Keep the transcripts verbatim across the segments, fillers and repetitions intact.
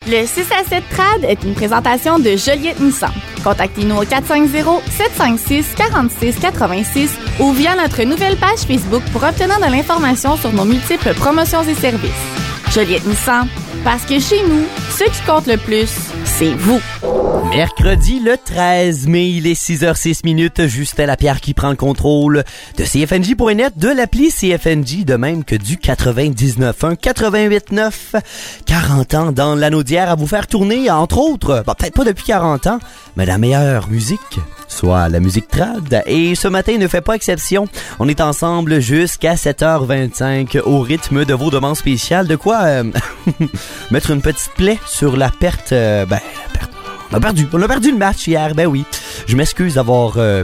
Le six à sept Trad est une présentation de Joliette Nissan. Contactez-nous au quatre cinq zéro, sept cinq six, quatre six huit six ou via notre nouvelle page Facebook pour obtenir de l'information sur nos multiples promotions et services. Joliette Nissan, parce que chez nous, ce qui compte le plus, c'est vous. Mercredi le treize mai, il est six heures six minutes, Justin Lapierre qui prend le contrôle de C F N J point net, de l'appli C F N J, de même que du quatre-vingt-dix-neuf un, quatre-vingt-huit neuf. quarante ans dans l'anneau d'hier à vous faire tourner, entre autres, bon, peut-être pas depuis quarante ans, mais la meilleure musique, soit la musique trad. Et ce matin ne fait pas exception. On est ensemble jusqu'à sept heures vingt-cinq au rythme de vos demandes spéciales. De quoi euh, mettre une petite plaie sur la perte... Euh, ben, la perte... On a perdu. On a perdu le match hier, ben oui. Je m'excuse d'avoir... Euh,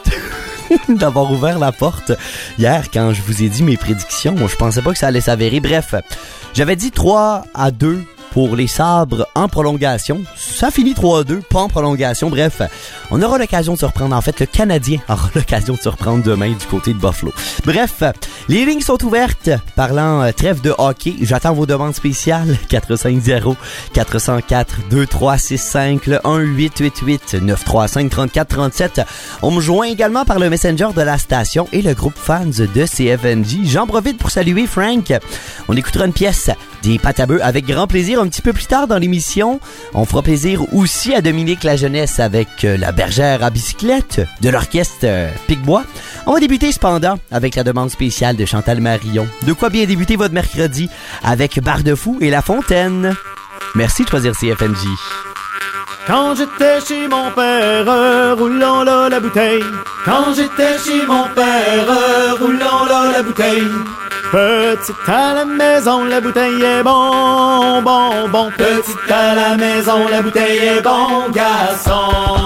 d'avoir ouvert la porte hier quand je vous ai dit mes prédictions. Je pensais pas que ça allait s'avérer. Bref, j'avais dit trois à deux pour les Sabres en prolongation. Ça finit trois à deux, pas en prolongation. Bref, on aura l'occasion de se reprendre. En fait, le Canadien aura l'occasion de se reprendre demain du côté de Buffalo. Bref, les lignes sont ouvertes. Parlant euh, trêve de hockey, j'attends vos demandes spéciales. quatre cinq zéro, quatre zéro quatre, deux trois six cinq, le un huit huit huit, neuf trois cinq, trente-quatre trente-sept. On me joint également par le Messenger de la station et le groupe fans de C F N J. J'en profite pour saluer Frank. On écoutera une pièce des pâtes à bœufs avec grand plaisir un petit peu plus tard dans l'émission. On fera plaisir aussi à Dominique La Jeunesse avec euh, la bergère à bicyclette de l'orchestre euh, Pic-Bois. On va débuter cependant avec la demande spéciale de Chantal Marion. De quoi bien débuter votre mercredi avec Barre-de-Fou et La Fontaine. Merci de choisir C F N J. Quand j'étais chez mon père, euh, roulant là la bouteille. Quand j'étais chez mon père, euh, roulant là la bouteille. Petite à la maison, la bouteille est bon, bon, bon. Petite à la maison, la bouteille est bon, garçon.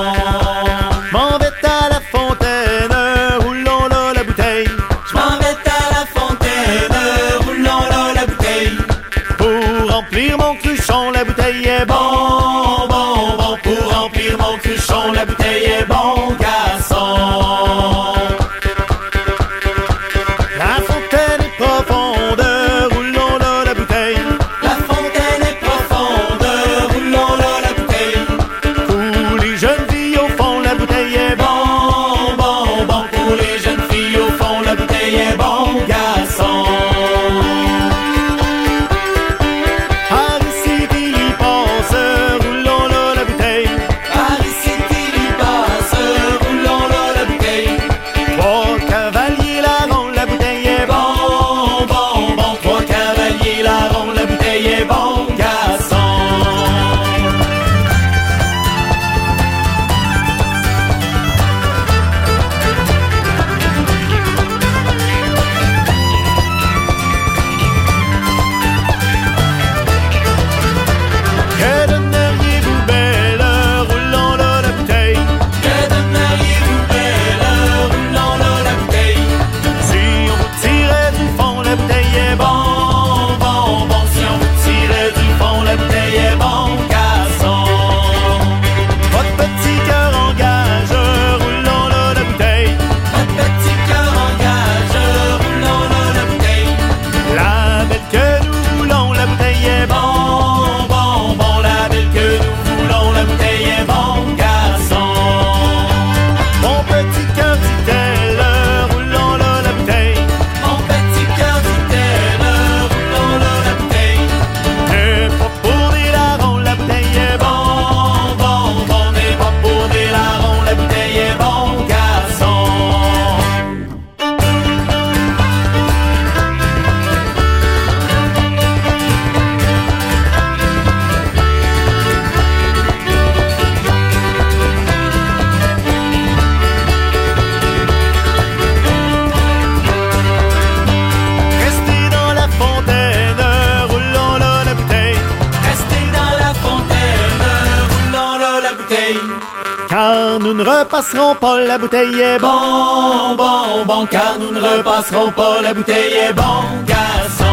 M'en vais à la fontaine, euh, roulant là la bouteille. J'm'en vais à la fontaine, euh, roulant là la bouteille. Pour remplir mon cruchon, la bouteille est bon, bon, bon. Pour remplir mon cruchon, la bouteille est bon, garçon. La fontaine est profonde, roulons là la bouteille. La fontaine est profonde, roulons là la bouteille. Pour les jeunes filles au fond, la bouteille est bon, bon, bon. Pour les jeunes filles au fond, la bouteille est bon, garçon. Car nous ne repasserons pas, la bouteille est bon, bon, bon. Car nous ne repasserons pas, la bouteille est bon, garçon.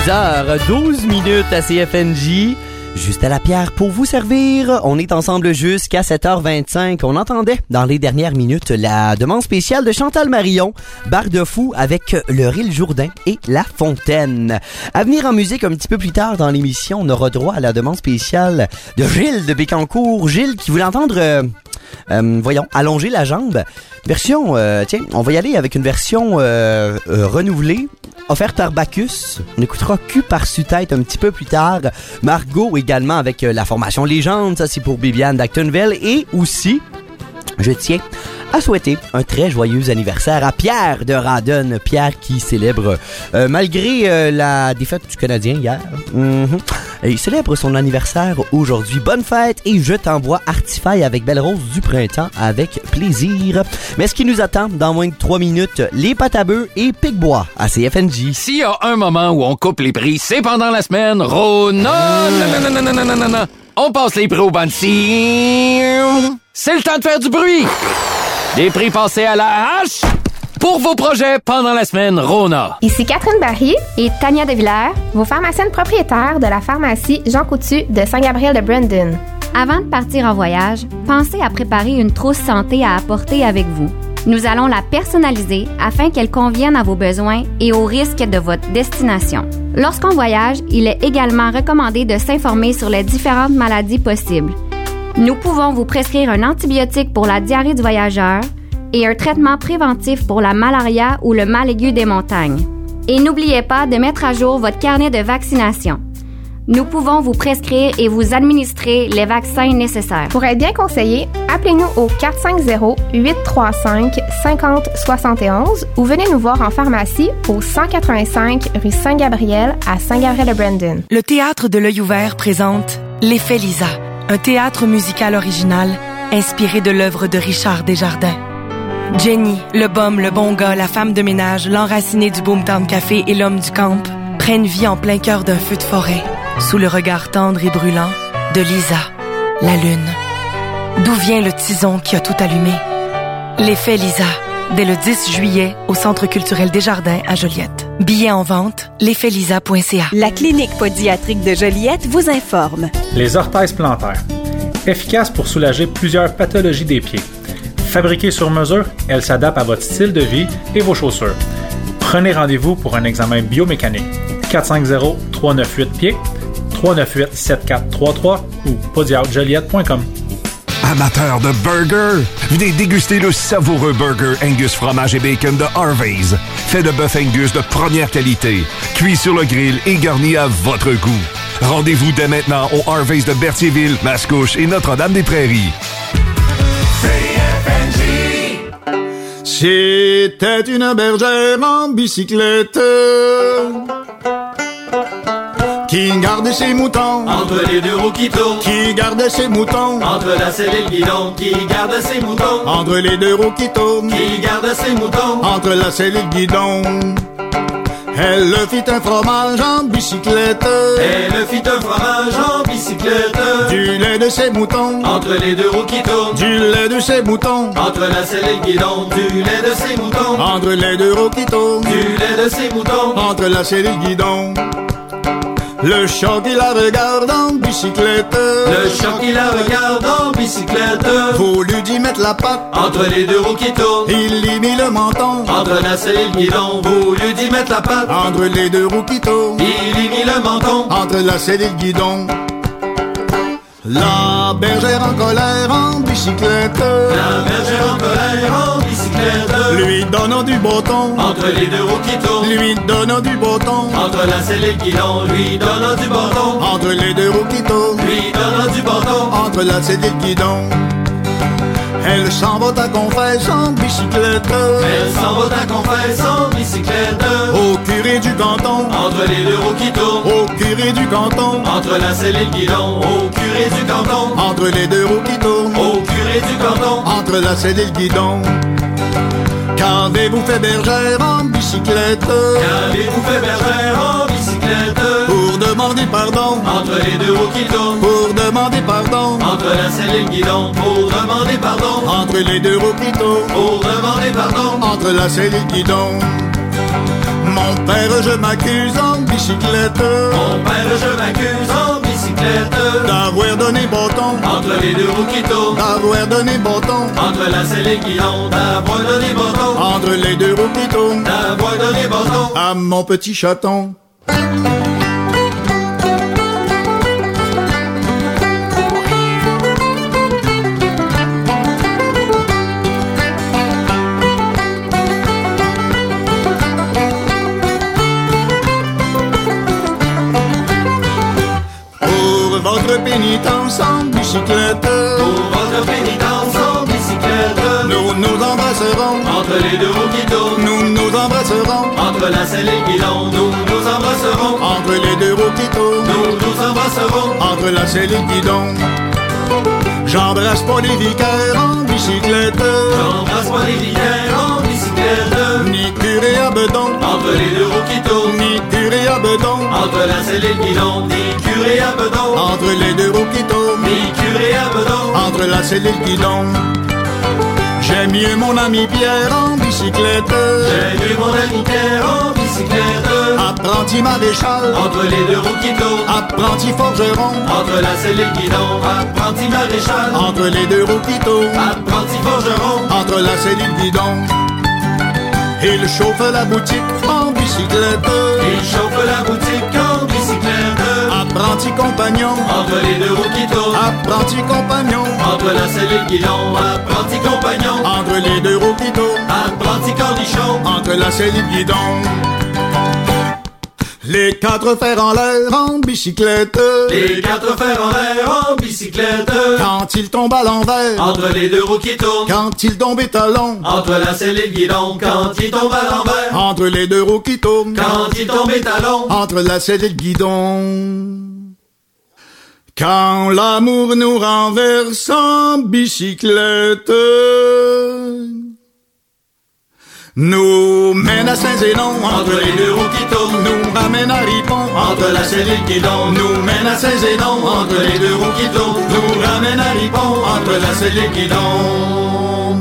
six heures douze minutes à C F N J. Juste à la Pierre pour vous servir. On est ensemble jusqu'à sept heures vingt-cinq. On entendait dans les dernières minutes la demande spéciale de Chantal Marion, Bar de Fou avec le Ril Jourdain et La Fontaine. À venir en musique un petit peu plus tard dans l'émission, on aura droit à la demande spéciale de Gilles de Bécancour. Gilles qui voulait entendre, euh, euh, voyons, allonger la jambe. Version, euh, tiens, on va y aller avec une version euh, euh, renouvelée, offerte par Bacchus. On écoutera Q par Sutête un petit peu plus tard. Margot également avec euh, la formation Légende, ça c'est pour Bibiane d'Actonville. Et aussi, je tiens à souhaiter un très joyeux anniversaire à Pierre de Radon. Pierre qui célèbre, euh, malgré euh, la défaite du Canadien hier, mm-hmm, il célèbre son anniversaire aujourd'hui. Bonne fête et je t'envoie Artifaille avec Belle Rose du Printemps avec plaisir. Mais ce qui nous attend dans moins de trois minutes, les pâtes à bœufs et Picbois à C F N J. S'il y a un moment où on coupe les prix, c'est pendant la semaine. Rona, non, non, non, non, non, non, non. On passe les prix au banci. C'est le temps de faire du bruit. Des prix passés à la hache pour vos projets pendant la semaine Rona. Ici Catherine Barry et Tania Devillers, vos pharmaciennes propriétaires de la pharmacie Jean Coutu de Saint-Gabriel-de-Brandon. Avant de partir en voyage, pensez à préparer une trousse santé à apporter avec vous. Nous allons la personnaliser afin qu'elle convienne à vos besoins et aux risques de votre destination. Lorsqu'on voyage, il est également recommandé de s'informer sur les différentes maladies possibles. Nous pouvons vous prescrire un antibiotique pour la diarrhée du voyageur et un traitement préventif pour la malaria ou le mal aigu des montagnes. Et n'oubliez pas de mettre à jour votre carnet de vaccination. Nous pouvons vous prescrire et vous administrer les vaccins nécessaires. Pour être bien conseillé, appelez-nous au quatre cinq zéro, huit trois cinq, cinq zéro sept un ou venez nous voir en pharmacie au cent quatre-vingt-cinq rue Saint-Gabriel à Saint-Gabriel-de-Brandon. Le Théâtre de l'Œil ouvert présente L'Effet Lisa, un théâtre musical original inspiré de l'œuvre de Richard Desjardins. Jenny, le bum, le bon gars, la femme de ménage, l'enraciné du Boomtown Café et l'homme du camp prennent vie en plein cœur d'un feu de forêt, sous le regard tendre et brûlant de Lisa, la lune. D'où vient le tison qui a tout allumé? L'Effet Lisa, dès le dix juillet au Centre culturel Desjardins à Joliette. Billets en vente, l'effet lisa point c a. La clinique podiatrique de Joliette vous informe. Les orthèses plantaires. Efficace pour soulager plusieurs pathologies des pieds. Fabriquée sur mesure, elle s'adapte à votre style de vie et vos chaussures. Prenez rendez-vous pour un examen biomécanique. quatre cinq zéro, trois neuf huit pieds, trois neuf huit, sept quatre trois trois ou podiatre joliette point com. Amateurs de burgers, venez déguster le savoureux burger Angus fromage et bacon de Harvey's. Fait de bœuf Angus de première qualité, cuit sur le grill et garni à votre goût. Rendez-vous dès maintenant au Harvey's de Berthierville, Mascouche et Notre-Dame-des-Prairies. C F N J. C'était une bergère en bicyclette qui gardait ses moutons entre les deux roues qui tournent, qui gardait ses moutons entre la selle et le guidon, qui garde ses moutons entre les deux roues qui tournent, qui garde ses moutons entre la selle et le guidon. Elle fit un fromage en bicyclette, elle fit un fromage en bicyclette, du lait de ses moutons entre les deux roues qui tournent, du lait de ses moutons entre la selle et le guidon, du lait de ses moutons entre les deux roues qui tournent, du lait de ses moutons entre la selle et le guidon. Le chat qui la regarde en bicyclette, le chat qui la regarde en bicyclette, voulut d'y mettre la patte entre les deux roues qui tournent, il y mit le menton entre la selle et le guidon, voulut d'y mettre la patte entre les deux roues qui tournent, il y mit le menton entre la selle et le guidon. La bergère en colère en bicyclette, la bergère en colère en bicyclette, lui donnant du bâton entre les deux roues qui tournent, lui donnant du bâton entre la selle et le guidon, lui donnant du bâton entre les deux roues qui tournent, lui donnant du bâton entre la selle et le guidon. Elle s'en va ta confesse en bicyclette, elle s'en va ta confesse en bicyclette, au curé du canton entre les deux roues qui tournent, au curé du canton entre la selle et le guidon, au curé du canton entre les deux roues qui tournent, au curé du canton entre la selle et le guidon. Qu'avez-vous fait bergère en bicyclette, qu'avez-vous fait bergère en bicyclette, pour demander pardon entre les deux roues qui tournent, pour demander pardon entre la selle et le guidon, pour demander pardon entre les deux roues qui tournent, pour demander pardon entre la selle et le guidon. Mon père, je m'accuse en bicyclette. Mon père, je m'accuse en bicyclette. D'avoir donné bâton entre les deux roues qui tournent. D'avoir donné bâton entre la selle et guidon. D'avoir donné bâton entre les deux roues qui tournent. D'avoir donné bâton à mon petit chaton. Votre pénitence en bicyclette. Pour votre pénitence en bicyclette. Nous nous embrasserons entre les deux roues qui tournent. Nous nous embrasserons entre la selle et le guidon. Nous nous embrasserons entre les deux roues qui tournent. Nous nous embrasserons entre la selle et le guidon. J'embrasse pas les vicaires en bicyclette. J'embrasse pas les vicaires en bicyclette. Ni curé à bedon entre les deux roues qui tournent. Ni curé à bedon entre la selle et le guidon. Ni curé à bedon entre les deux roues qui tournent. Ni curé à bedon entre la selle et le guidon. J'aime mieux mon ami Pierre en bicyclette. J'aime mieux mon ami Pierre en bicyclette. Apprenti maréchal entre les deux roues qui tournent. Apprenti forgeron entre la selle et le guidon. Apprenti maréchal entre les deux roues qui tournent. Apprenti forgeron entre la selle et le guidon. Il chauffe la boutique en bicyclette. Il chauffe la boutique en bicyclette. Apprenti compagnon entre les deux roues qui tournent. Apprenti compagnon entre la selle et le guidon. Apprenti compagnon entre les deux roues qui tournent. Apprenti cornichon entre la selle et le guidon. Les quatre fers en l'air en bicyclette. Les quatre fers en l'air en bicyclette. Quand il tombe à l'envers entre les deux roues qui tournent. Quand il tombe étalon entre la selle et le guidon. Quand il tombe à l'envers entre les deux roues qui tournent. Quand il tombe étalon entre la selle et le guidon. Quand l'amour nous renverse en bicyclette, nous mène à Saint-Zénon entre les deux roues qui tournent. Nous ramène à Ripon entre la selle et le guidon. Nous mène à Saint-Zénon entre les deux roues qui tournent. Nous ramène à Ripon entre la selle et le guidon.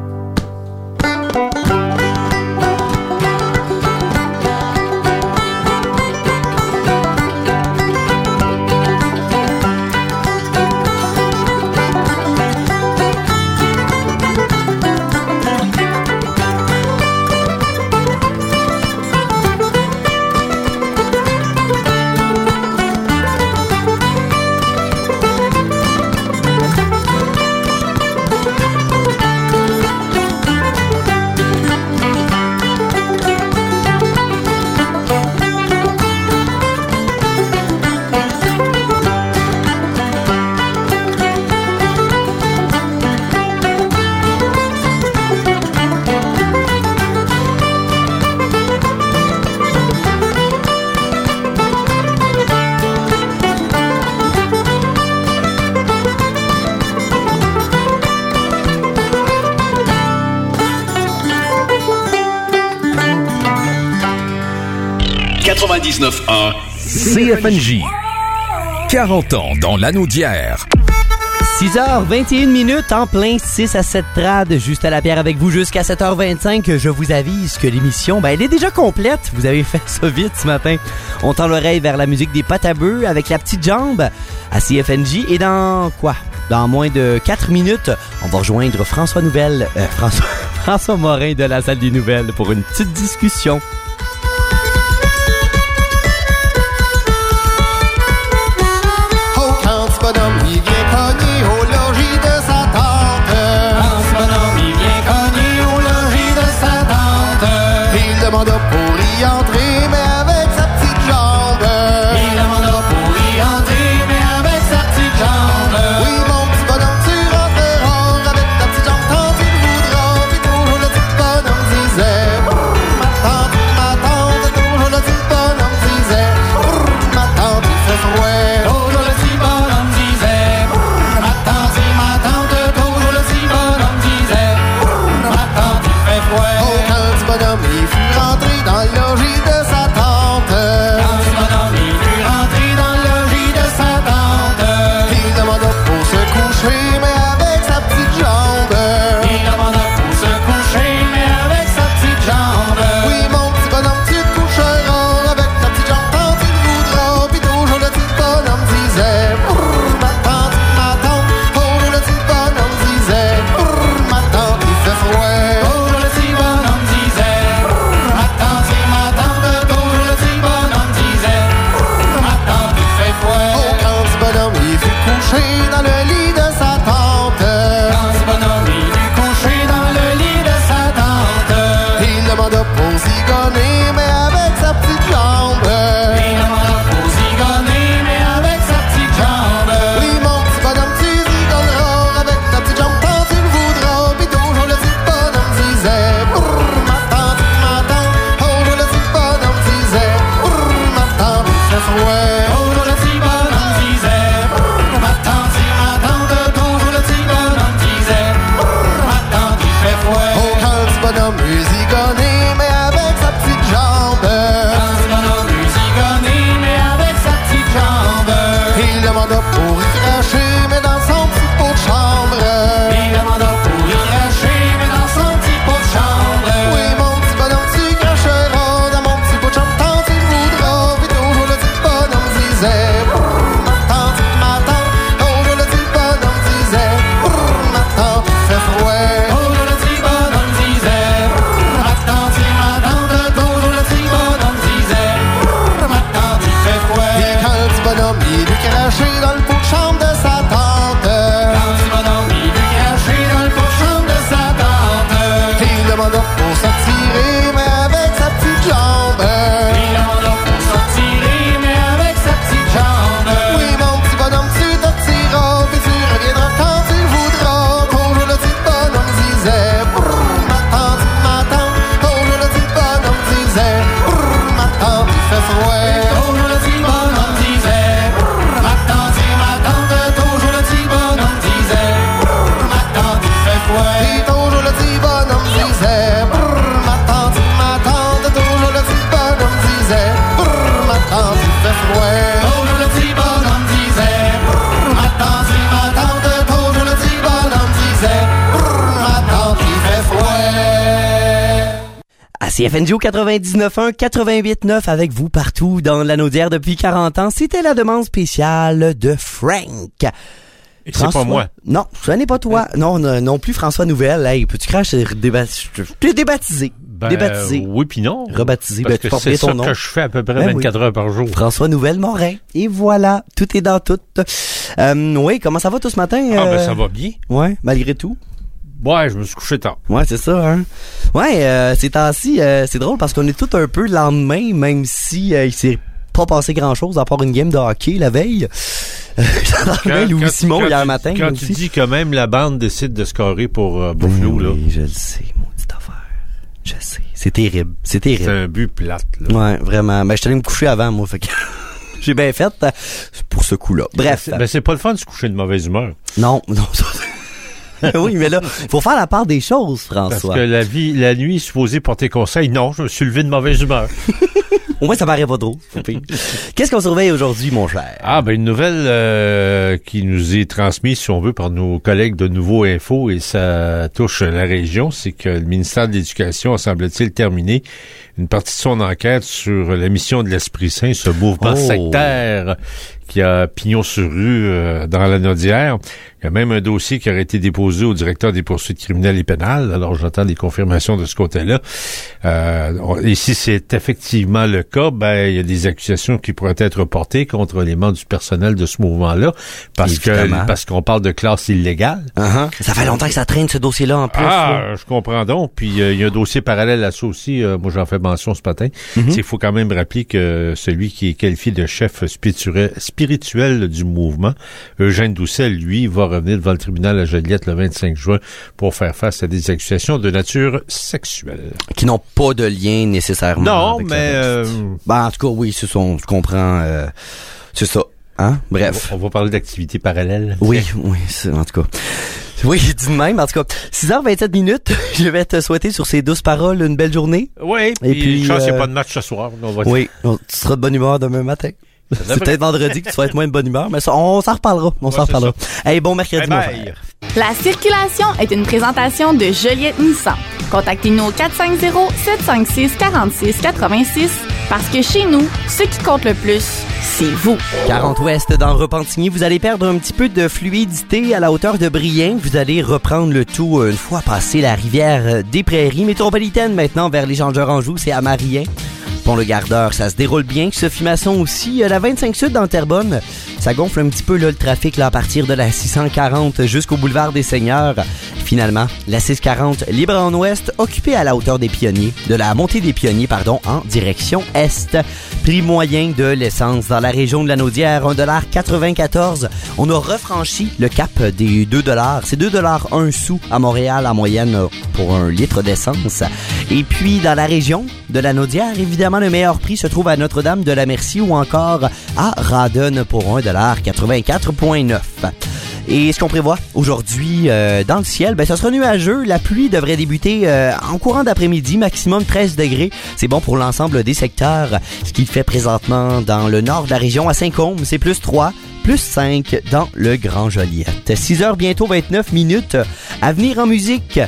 quatre-vingt-dix-neuf un C F N J. quarante ans dans l'anneau d'hier. six heures vingt et une minutes en plein six à sept trad, juste à la pierre avec vous jusqu'à sept heures vingt-cinq. Je vous avise que l'émission, ben, elle est déjà complète. Vous avez fait ça vite ce matin. On tend l'oreille vers la musique des pâtes à bœufs avec la petite jambe à C F N J. Et dans quoi? Dans moins de quatre minutes, on va rejoindre François Nouvelle, euh, François, François Morin de la salle des nouvelles pour une petite discussion. Bonhomme, il vient cogner au logis de sa tante. Quand ce bonhomme, il vient cogner au logis de sa tante. Il demanda pour y entrer, mais avec sa petite jambe. Il demanda pour y entrer, mais avec sa petite jambe. Oui, mon petit bonhomme, tu rentreras avec ta petite jambe quand tu le voudras. Puis toujours le petit bonhomme disait, ma tante, ma tante, toujours le petit bonhomme disait, ma tante, il fait froid. Toujours le petit bonhomme. Il fut rentré dans le logis de sa tante. C F N J au quatre-vingt-dix-neuf un, quatre-vingt-huit neuf avec vous partout dans l'Anaudière depuis quarante ans. C'était la demande spéciale de Frank. Et c'est pas moi. Non, ce n'est pas toi. Non, non, non plus François Nouvelle. Hey, peux-tu cracher, débat- t'es débaptisé. Ben, débaptisé. Oui puis non. Rebaptisé. Parce Ben, tu que c'est ton ça nom. que je fais à peu près Ben vingt-quatre oui. heures par jour. François Nouvelle Morin. Et voilà, tout est dans tout. Euh, oui, comment ça va tout ce matin? Ah euh? ben ça va bien. Ouais, malgré tout. Ouais, je me suis couché tard. Ouais, c'est ça, hein. Ouais, euh, ces temps-ci, euh, c'est drôle parce qu'on est tout un peu le lendemain, même si euh, il s'est pas passé grand-chose à part une game de hockey la veille. Euh, Louis quand- Simon quand hier tu- matin. Quand aussi. tu dis que même la bande décide de scorer pour euh, Buffalo, oui, là. Oui, je le sais, maudite affaire. Je sais. C'est terrible. C'est terrible. C'est un but plate, là. Ouais, vraiment. Ben, je suis allé me coucher avant, moi, fait que j'ai bien fait euh, pour ce coup-là. Bref. Ben, c'est- ben, c'est pas le fun de se coucher de mauvaise humeur. Non, non, ça, oui, mais là, faut faire la part des choses, François. Parce que la vie, la nuit est supposée porter conseil. Non, je me suis levé de mauvaise humeur. Au moins, ça paraît pas trop. Qu'est-ce qu'on surveille aujourd'hui, mon cher? Ah, ben, une nouvelle euh, qui nous est transmise, si on veut, par nos collègues de Nouveau Info, et ça touche la région, c'est que le ministère de l'Éducation a, semble-t-il, terminé une partie de son enquête sur la mission de l'Esprit Saint, ce mouvement Oh. sectaire qui a pignon sur rue euh, dans la Naudière. Il y a même un dossier qui aurait été déposé au directeur des poursuites criminelles et pénales. Alors, j'attends des confirmations de ce côté-là. Euh, on- et si c'est effectivement le cas, ben, il y a des accusations qui pourraient être portées contre les membres du personnel de ce mouvement-là, parce Évidemment. que parce qu'on parle de classe illégale. Uh-huh. Ça fait longtemps que ça traîne, ce dossier-là, en plus. là. Ah, je comprends donc. Puis euh, il y a un dossier parallèle à ça aussi. euh, moi, j'en fais mention ce matin. Mhm. C'est qu'il faut quand même rappeler que celui qui est qualifié de chef spirituel, spirituel du mouvement, Eugène Doucet, lui, va revenir devant le tribunal à Joliette le vingt-cinq juin pour faire face à des accusations de nature sexuelle. Qui n'ont pas de lien nécessairement. Non, avec mais le reste. Ben, en tout cas, oui, c'est ça, on comprend. Euh, c'est ça. Hein? Bref. On va, on va parler d'activités parallèles. Oui, oui, c'est, en tout cas. Oui, dit de même. En tout cas, six heures vingt-sept minutes. Je vais te souhaiter sur ces douces paroles une belle journée. Oui, Et puis, puis, chance, il n'y euh, a pas de match ce soir. On va Oui, on- tu seras de bonne humeur demain matin. C'est devrait. peut-être vendredi que tu vas être moins de bonne humeur, mais ça, on s'en reparlera. On s'en c'est reparlera. Hey, bon mercredi, Bye mon bye. frère. La circulation est une présentation de Joliette Nissan. Contactez-nous au quatre cinq zéro, sept cinq six, quatre six huit six parce que chez nous, ce qui compte le plus, c'est vous. quarante ouest dans Repentigny, vous allez perdre un petit peu de fluidité à la hauteur de Brien. Vous allez reprendre le tout une fois passé la rivière des Prairies. Métropolitaine maintenant vers l'échangeur-Anjou, c'est à Marien. Pont-le-Gardeur, ça se déroule bien. Sophie Masson aussi. La vingt-cinq Sud dans Terrebonne, ça gonfle un petit peu là, le trafic là, à partir de la six cent quarante jusqu'au boulevard des Seigneurs. Finalement, la six cent quarante libre en ouest, occupée à la hauteur des Pionniers, de la montée des Pionniers, pardon, en direction est. Prix moyen de l'essence dans la région de la Naudière, un dollar quatre-vingt-quatorze. On a refranchi le cap des deux dollars. C'est deux dollars un sou à Montréal en moyenne pour un litre d'essence. Et puis, dans la région de la Naudière, évidemment, le meilleur prix se trouve à Notre-Dame de la Merci ou encore à Radon pour un dollar quatre-vingt-quatre neuf. Et ce qu'on prévoit aujourd'hui euh, dans le ciel, ben ça sera nuageux. La pluie devrait débuter euh, en courant d'après-midi, maximum treize degrés. C'est bon pour l'ensemble des secteurs. Ce qui fait présentement dans le nord de la région à Saint-Côme, c'est plus trois, plus cinq dans le Grand Joliette. six heures bientôt vingt-neuf minutes. À venir en musique,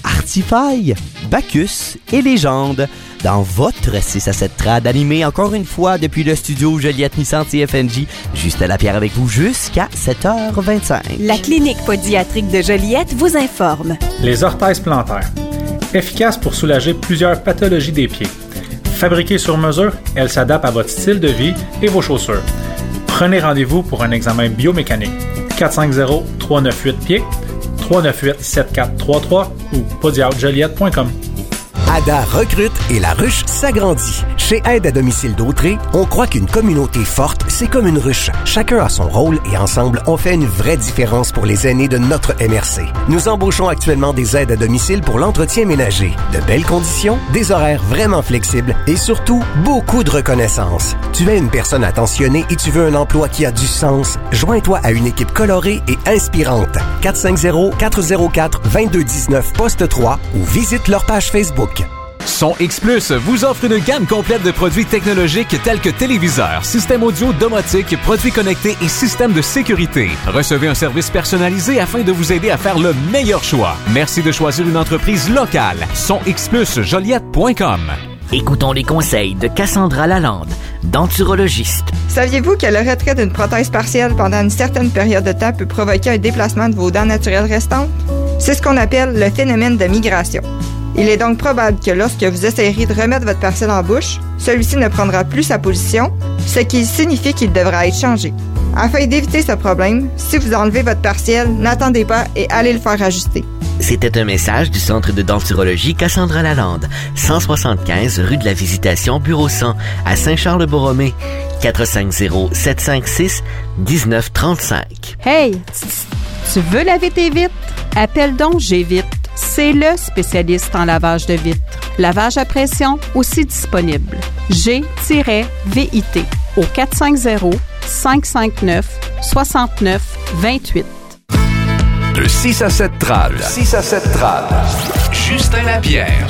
Artify, Bacchus et Légende. Dans votre six à sept trad, animé encore une fois depuis le studio Joliette Nissan C F N J. Juste à la pierre avec vous jusqu'à sept heures vingt-cinq. La clinique pédiatrique de Joliette vous informe. Les orthèses plantaires. Efficace pour soulager plusieurs pathologies des pieds. Fabriquée sur mesure, elle s'adapte à votre style de vie et vos chaussures. Prenez rendez-vous pour un examen biomécanique. quatre cinq zéro, trois neuf huit pieds, trois neuf huit, sept quatre trois trois ou podiat joliette point com. Ada recrute et la ruche s'agrandit. Chez Aide à domicile d'Autré, on croit qu'une communauté forte, c'est comme une ruche. Chacun a son rôle et ensemble, on fait une vraie différence pour les aînés de notre M R C. Nous embauchons actuellement des aides à domicile pour l'entretien ménager. De belles conditions, des horaires vraiment flexibles et surtout, beaucoup de reconnaissance. Tu es une personne attentionnée et tu veux un emploi qui a du sens? Joins-toi à une équipe colorée et inspirante. quatre cinq zéro, quatre zéro quatre, deux deux un neuf poste trois ou visite leur page Facebook. Son X Plus vous offre une gamme complète de produits technologiques tels que téléviseurs, systèmes audio domotiques, produits connectés et systèmes de sécurité. Recevez un service personnalisé afin de vous aider à faire le meilleur choix. Merci de choisir une entreprise locale. Son X Plus Joliette point com. Écoutons les conseils de Cassandra Lalande, denturologiste. Saviez-vous que le retrait d'une prothèse partielle pendant une certaine période de temps peut provoquer un déplacement de vos dents naturelles restantes? C'est ce qu'on appelle le phénomène de migration. Il est donc probable que lorsque vous essayerez de remettre votre partiel en bouche, celui-ci ne prendra plus sa position, ce qui signifie qu'il devra être changé. Afin d'éviter ce problème, si vous enlevez votre partiel, n'attendez pas et allez le faire ajuster. C'était un message du Centre de denturologie Cassandra Lalande, cent soixante-quinze rue de la Visitation, bureau cent, à Saint-Charles-de-Borromée, quatre cinq zéro, sept cinq six, un neuf trois cinq. Hey, tu veux laver tes vitres? Appelle donc G-Vite. C'est le spécialiste en lavage de vitres. Lavage à pression aussi disponible. G V I T au quatre cinq zéro, cinq cinq neuf, six neuf deux huit. De six à sept trad. six à sept trad. Justin Lapierre.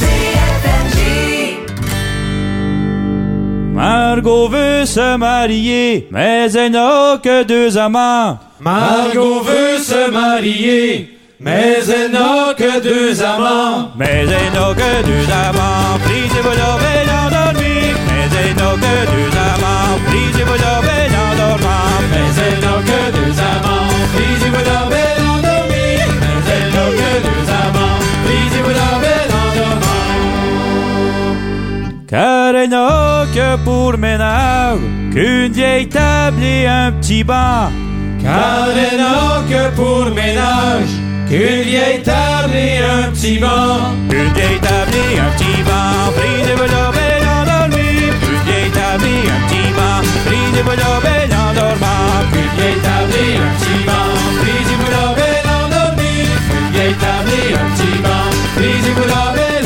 Margot veut se marier, mais elle n'a que deux amants. Margot veut se marier, mais elle n'a que deux amants. Mais elle n'a que deux amants. Brisez-vous la belle endormie. Mais elle n'a que deux amants. Brisez-vous la belle endormie. Mais elle n'a que deux amants. Brisez-vous la belle endormie. Mais elle n'a que deux amants. Brisez-vous la belle endormie. Car elle n'a que pour ménage qu'une vieille table et un petit banc. Car elle n'a que pour ménage qu'une vieille table et un petit banc. Une vieille table et un petit banc. Brisez-vous la belle endormie. Une vieille table et un petit banc. Brisez-vous la belle endormie. Une vieille table et un petit banc. Brisez-vous la belle endormie. Une vieille table et un petit banc. Brisez-vous la belle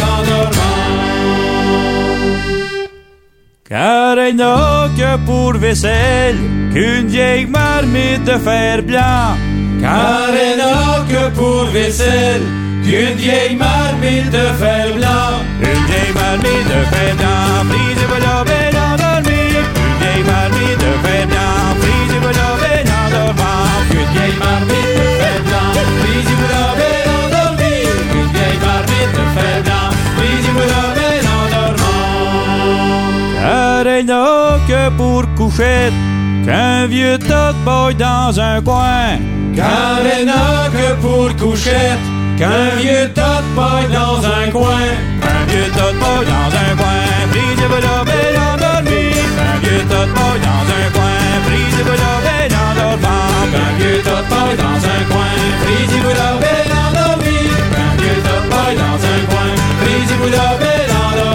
endormie. Car elle n'a que pour vaisselle qu'une vieille marmite de fer blanc. Car elle n'a que pour vaisselle qu'une vieille marmite de fer blanc. Une vieille marmite de fer blanc. Brisez-vous la belle endormie. Une vieille marmite de fer blanc. Brisez-vous la belle endormie. Une vieille marmite de fer blanc. Brisez-vous la belle endormie. Une vieille marmite de fer blanc. Brisez-vous la belle endormie. Car elle n'a que pour couchette qu'un vieux tot boy dans un coin. Car elle n'a que pour couchette qu'un vieux tot boy dans un coin. Un vieux tot boy dans un coin. Brisez-vous la belle endormie. Un vieux tot boy dans un coin. Brisez-vous la belle endormie. Un vieux tot boy dans un coin. Brisez-vous la belle endormie. Un vieux tot boy dans un coin. Brisez-vous la belle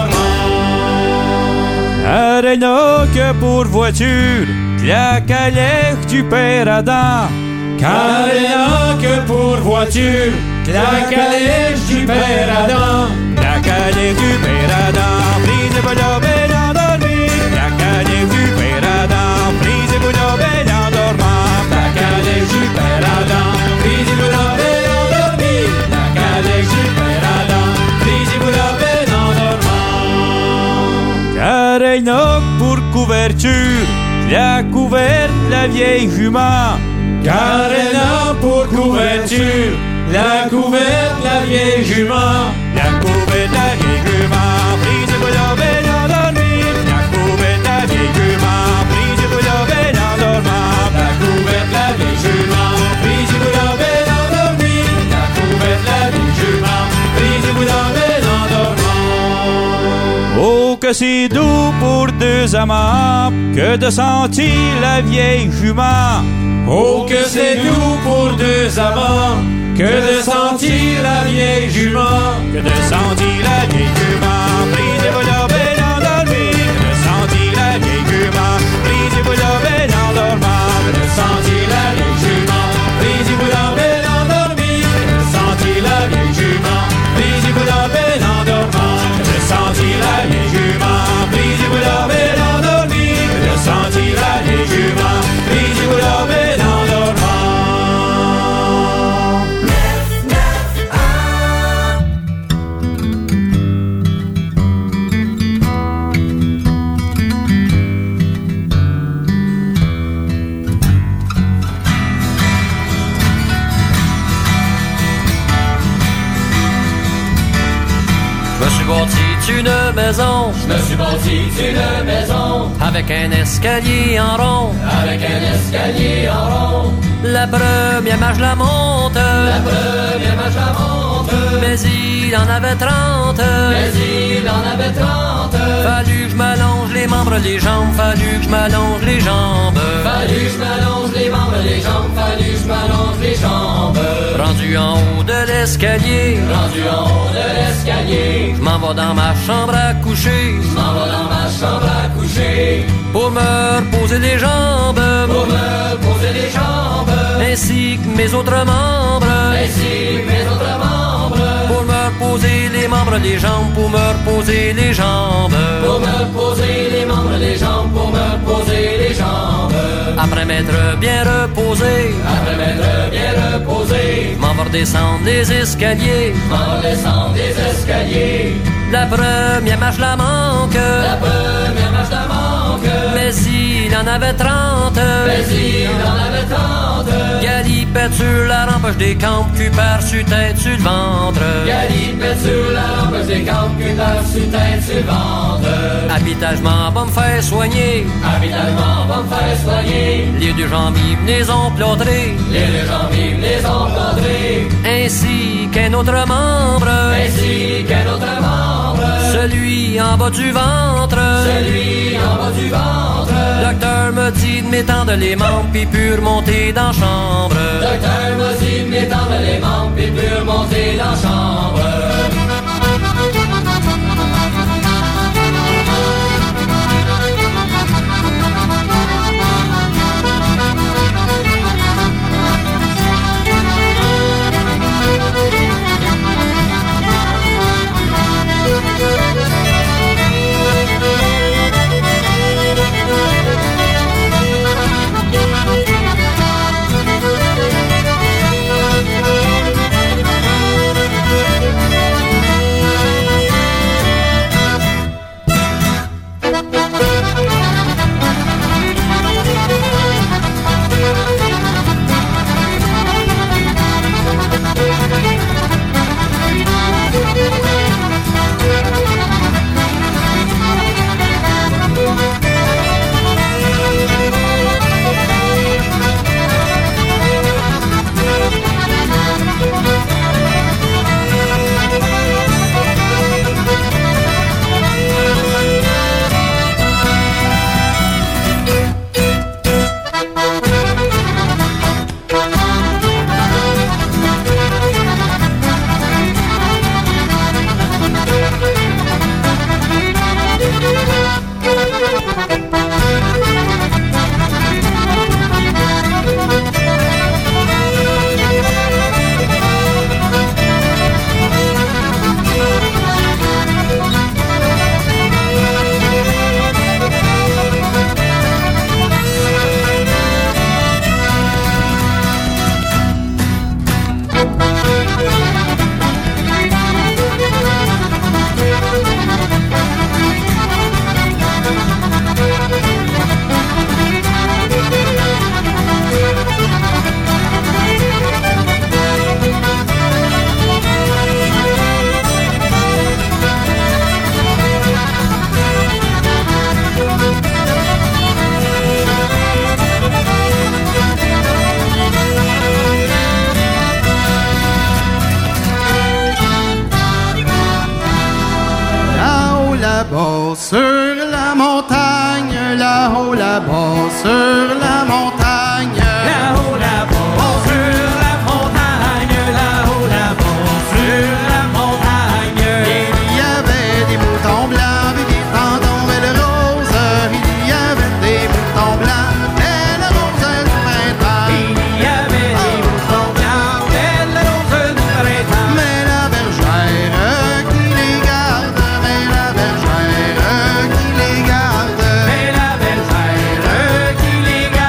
endormie. Car elle n'a que pour voiture la calèche du père Adam. Car elle n'a que pour voiture la calèche du père Adam. La calèche du père Adam. Brisez-vous la belle endormie. La calèche du père Adam. Brisez-vous la belle endormie. La calèche du père Adam. Brisez-vous la belle endormie. La calèche du père Adam. Brisez-vous la belle endormie. Car elle n'a pour couverture la couverte, la vieille jument. Car elle a pour couverture la couverte, la vieille jument. La couverte, la vieille jument. Brisez-vous la belle endormie. La couverte, la vieille jument. Brisez-vous la belle endormie. La couverte, la vieille jument. Brisez-vous la belle endormie. La couverte, la vieille jument. Brisez-vous la belle endormie. Oh, que c'est doux pour deux amants que de sentir la vieille jument. Oh, que c'est doux pour deux amants que de sentir la vieille jument. Que de sentir la vieille jument. Brisez-vous la belle endormie. Que de sentir la vieille jument. Brisez-vous la belle endormie. Que de sentir la vieille jument. Brisez-vous la belle endormie. Que de sentir la vieille jument. Brisez-vous la belle endormie. Que de sentir la vieille jument. Brisez-vous la belle endormie. Que de sentir la vieille jument. Brisez-vous la belle endormie. me suis bâti une maison avec un escalier en rond, avec un escalier en rond. La première marche la monte, la première marche la monte. Mais il en avait trente, mais il en avait trente. Fallu que je m'allonge les membres, les jambes, fallu que je m'allonge les jambes. Fallu que je m'allonge les membres, les jambes, fallu que je m'allonge les jambes. Rendu en haut de l'escalier, rendu en haut de l'escalier. Je m'en vais dans ma chambre à coucher, je m'en vais dans ma chambre à coucher. Pour me reposer les jambes, pour me reposer les jambes. Ainsi que mes autres membres, ainsi que mes autres membres. Pour me reposer les membres, les jambes, pour me reposer les jambes. Pour me reposer les membres, les jambes, pour me reposer les jambes. Après m'être bien reposé, après m'être bien reposé, m'en vais redescendre les escaliers, m'en vais descendre les escaliers. La première marche la manque, la première marche la manque. Mais il en avait trente, mais il en avait trente. Galipette sur la rampe, je décampe, cul par-dessus tête sur le ventre. Galipette sur la rampe, je décampe, cul par-dessus tête sur le ventre. Habitagement va me faire soigner, habitagement va me faire soigner. Les deux jambes me les ont plâtrées, les deux jambes me les ont plâtrées. Ainsi qu'un autre membre, ainsi qu'un autre membre. Celui en bas du ventre, celui en bas du ventre. Docteur me dit de m'étendre les membres puis puis remonter dans la chambre. Docteur me dit de m'étendre les membres puis puis remonter dans la chambre. là-bas sur la montagne, là-haut là-bas sur la montagne, là-haut là-bas sur la montagne, là-haut là-bas sur la montagne. Il y avait des moutons blancs, puis des tendons belles roses. Il y avait des moutons blancs, belles roses du printemps. Il y avait des moutons blancs, belles roses du printemps. Mais la bergère qui les garde, mais la bergère qui les garde, mais la bergère qui les garde.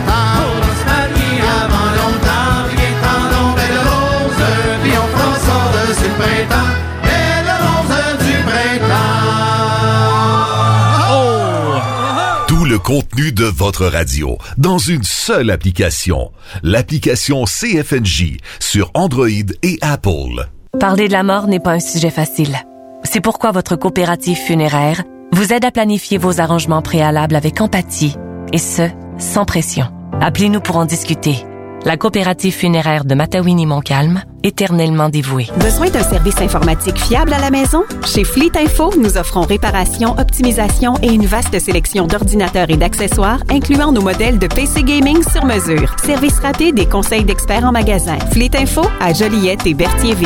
printemps. On va se marier avant longtemps, puis il est temps donc belle rose, puis on fera ça dessus le printemps, belle rose du printemps. Oh! Tout le contenu de votre radio dans une seule application. L'application C F N J sur Android et Apple. Parler de la mort n'est pas un sujet facile. C'est pourquoi votre coopérative funéraire vous aide à planifier vos arrangements préalables avec empathie, et ce, sans pression. Appelez-nous pour en discuter. La coopérative funéraire de Matawini-Montcalm, éternellement dévouée. Besoin d'un service informatique fiable à la maison? Chez Fleet Info, nous offrons réparation, optimisation et une vaste sélection d'ordinateurs et d'accessoires, incluant nos modèles de P C gaming sur mesure. Service rapide et conseils d'experts en magasin. Fleet Info à Joliette et Berthierville.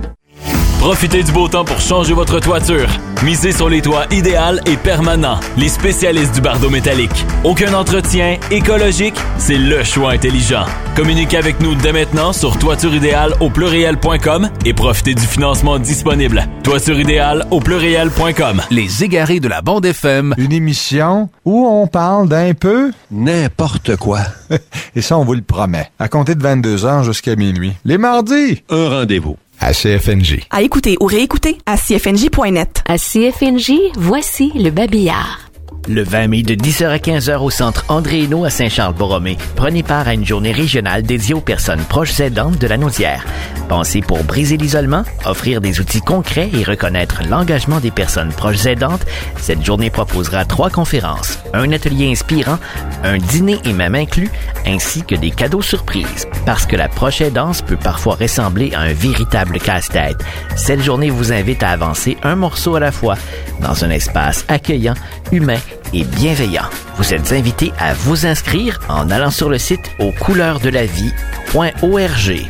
Profitez du beau temps pour changer votre toiture. Misez sur les toits idéal et permanents. Les spécialistes du bardeau métallique. Aucun entretien, écologique, c'est le choix intelligent. Communiquez avec nous dès maintenant sur toitureidéal au pluriel point com et profitez du financement disponible. Toitureidéal au pluriel point com. Les égarés de la bande F M. Une émission où on parle d'un peu n'importe quoi. Et ça, on vous le promet. À compter de vingt-deux heures jusqu'à minuit. Les mardis, un rendez-vous à C F N J. À écouter ou réécouter à C F N J point net. À C F N J, voici le babillard. Le vingt mai de dix heures à quinze heures au centre André Hainaut à Saint-Charles-Borromée, prenez part à une journée régionale dédiée aux personnes proches aidantes de la Naudière. Pensez pour briser l'isolement, offrir des outils concrets et reconnaître l'engagement des personnes proches aidantes. Cette journée proposera trois conférences, un atelier inspirant, un dîner et même inclus, ainsi que des cadeaux surprises. Parce que la proche aidance peut parfois ressembler à un véritable casse-tête. Cette journée vous invite à avancer un morceau à la fois dans un espace accueillant, humain et bienveillant. Vous êtes invité à vous inscrire en allant sur le site aux couleurs de la vie point org.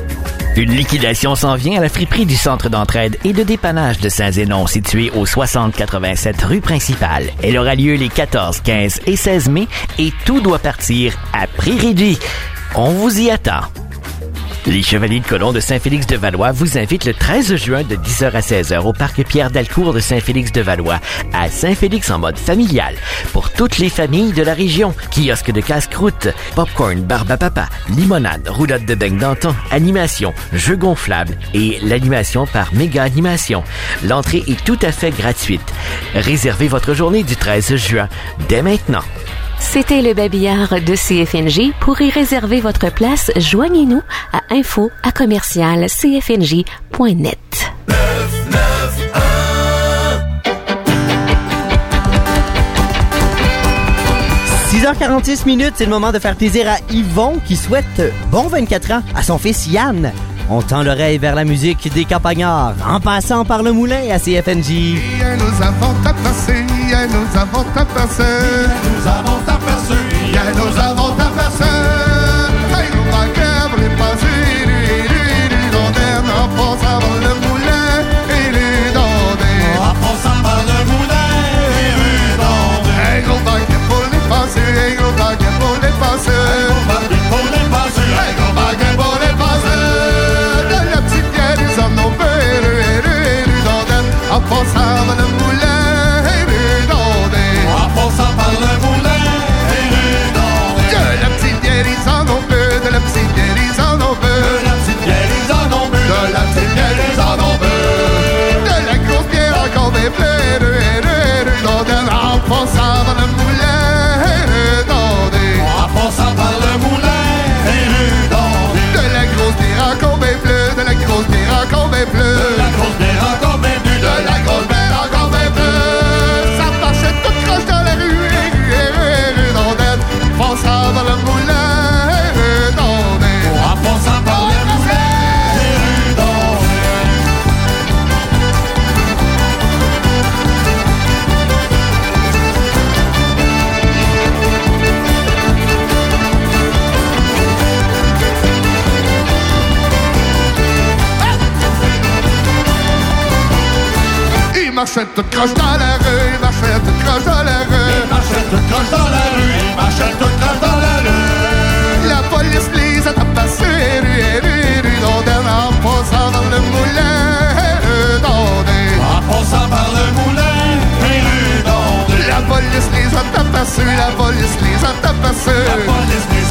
Une liquidation s'en vient à la friperie du Centre d'entraide et de dépannage de Saint-Zénon, situé au soixante quatre-vingt-sept rue principale. Elle aura lieu les quatorze, quinze et seize mai et tout doit partir à prix réduit. On vous y attend. Les Chevaliers de Colomb de Saint-Félix-de-Valois vous invitent le treize juin de dix heures à seize heures au parc Pierre-Dalcourt de Saint-Félix-de-Valois à Saint-Félix en mode familial. Pour toutes les familles de la région, kiosque de casse-croûte, popcorn, barbe à papa, limonade, roulotte de beignes d'antan, animation, jeux gonflables et l'animation par méga animation. L'entrée est tout à fait gratuite. Réservez votre journée du treize juin dès maintenant. C'était le babillard de C F N J. Pour y réserver votre place, joignez-nous à info à commercial c f n j point net. six heures quarante-six minutes, c'est le moment de faire plaisir à Yvon qui souhaite bon vingt-quatre ans à son fils Yann. On tend l'oreille vers la musique des campagnards en passant par le moulin à C F N J. Nous avons tapassé, nous avons tapassé, nous avons tapassé, nous avons tapassé. Hey, nous vainqueurs, les passés, les rondelles, en passant par le moulin et les dondés. En passant par le moulin et les dondés. Hey, gros vainqueurs pour les passer, hey, gros vainqueurs pour les passer, hey, gros vainqueurs pour les passer, hey, gros vainqueurs pour les passer. De la petite guerre, ils en ont fait, les rondelles, en passant par le moulin. Il marchait tout croche dans la rue, il marchait tout croche dans la rue. Il marchait tout croche dans la rue, il marchait tout croche dans la rue. La police les a tapassés, rue, rue, rue d'Onderne, en passant par le moulin, rue d'Onderne. En passant par le moulin, rue d'Onderne. La police les a tapassés, la police les a tapassés. La police les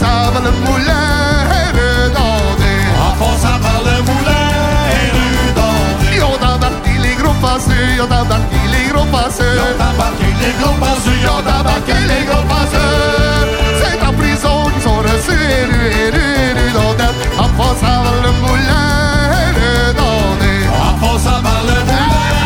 passant par le moulin redondé. En passant par le moulin redondé. Ils ont embarqué les gros passeux, ils ont embarqué les gros passeux. Ils ont embarqué les gros passeux, ils ont embarqué les gros passeux. C'est en prison qu'ils sont reçus, redondés. En passant par le moulin redondé. En passant par le moulin redondé.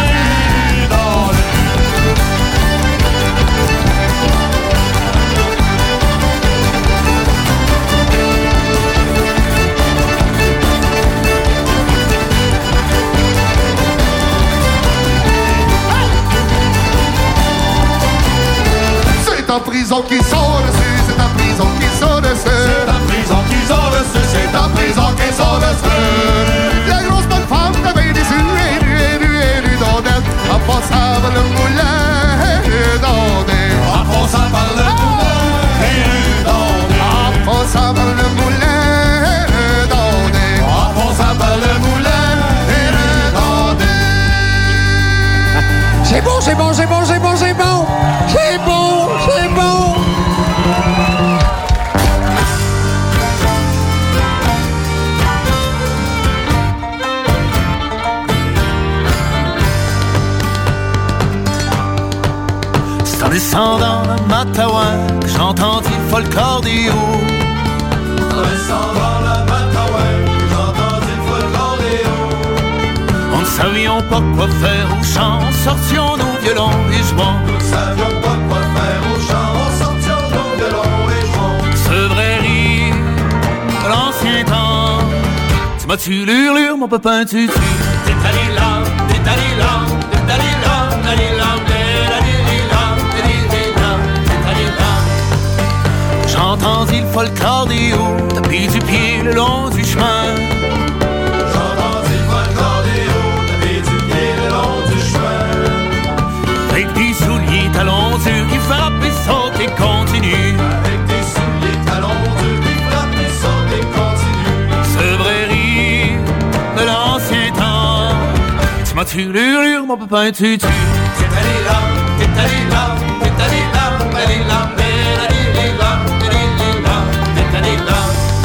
C'est en prison qu'ils sont reçus, c'est en prison qu'ils sont reçus. C'est en prison qu'ils ont reçu, c'est en prison qu'ils sont reçus. La grosse bonne femme t'avait des rues, rues, rues, rues d'Ondette, en passant par le moulin d'Ondette. En passant par le moulin d'Ondette. En passant par le moulin d'Ondette. En passant par le moulin d'Ondette. C'est bon, c'est bon, c'est bon, c'est bon, c'est bon. C'est bon, c'est bon. C'est en descendant le Matawan que j'entendis le folklordéo. En descendant le Matawan que j'entendis le folklordéo. On ne savions pas quoi faire au champ, sortions nos violons et jouons. Nous ne savions pas quoi faire au champ, sortions nos violons et jouons. Ce vrai rire de l'ancien temps, tu m'as tu l'urlure, mon pépin, tu tu. T'es allé là, t'es allé là, t'es allé là, t'es allé là, t'es allé là, t'es allé là. J'entendis le folklordéo taper du pied le long du chemin. J'entendis le folklordéo taper du pied le long du chemin. Avec des souliers talons durs qui frappent et sautent et continuent. Avec des souliers talons durs qui frappent et sautent et continuent. Ce vrai rire de l'ancien temps, tu m'as tu l'urlure, mon pépin, tu tu. T'es allé là, t'es allé là, t'es allé là, t'es allé là, t'es allé là, t'es allé là, t'es allé là.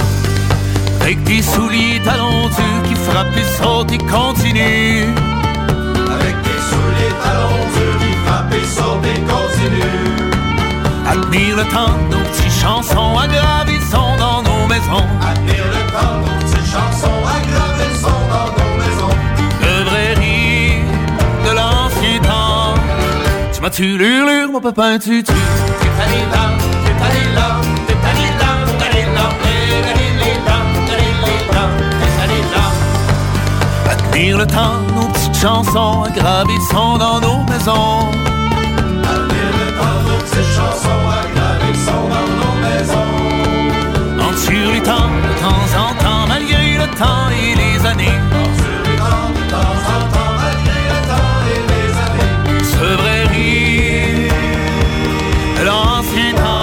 Avec des souliers talons durs qui frappent et sautent et continuent. Avec des souliers talons durs qui frappent et sautent et continuent. Admire le temps de nos petites chansons aggravées sont dans nos maisons. Admire le temps de nos petites chansons aggravées sont dans nos maisons. Le vrai rire de l'ancien temps, tu m'as tu l'urlure, mon pépin, tu tu. T'es allé là, t'es allé là, t'es allé là, t'es allé là, t'es allé là, t'es allé là, t'es allé là. Admire le temps, nos petites chansons aggravées sont dans nos maisons. Admire le temps, nos petites chansons aggravées sont dans nos maisons. Endure les temps, de temps en temps, malgré le temps et les années. Endure les temps, de temps en temps, malgré le temps et les années. Ce vrai rire de l'ancien temps.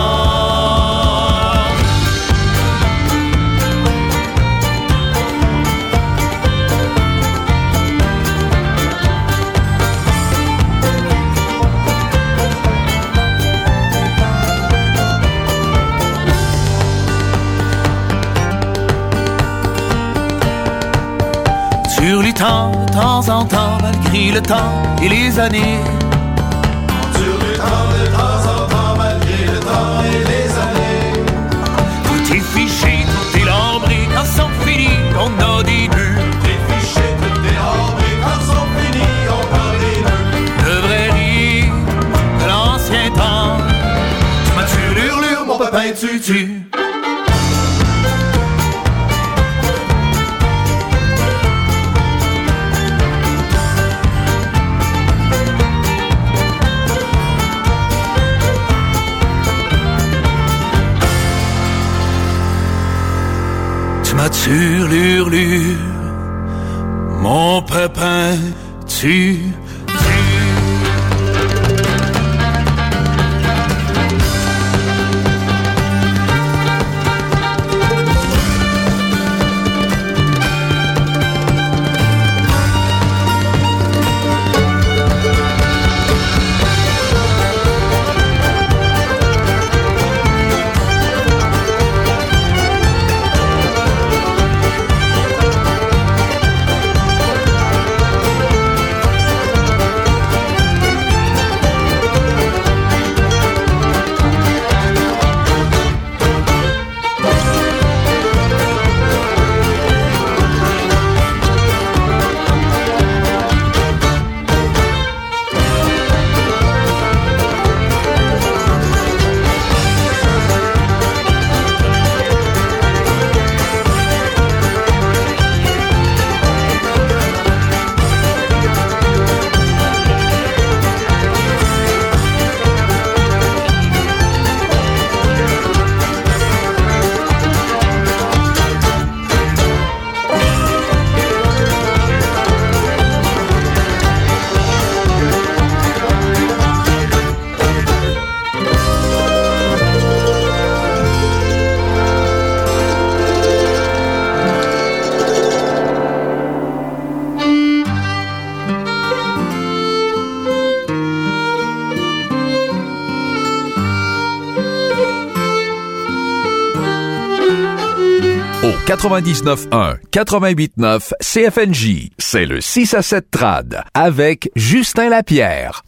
Sur les temps, de temps en temps, malgré le temps et les années. Sur les temps, de temps en temps, malgré le temps et les années. Tout est fiché, tout est lambré, quand sont finis, on a des nœuds. Tout est fiché, tout est lambré, quand sont finis, on a des nœuds. Le vrai rire de l'ancien temps, tu m'as tué l'urlure, mon pépin, tu tues. Tu l'urlure, mon pépin, tu, tu. au quatre-vingt-dix-neuf un quatre-vingt-huit neuf C F N J. C'est le six à sept Trad avec Justin Lapierre.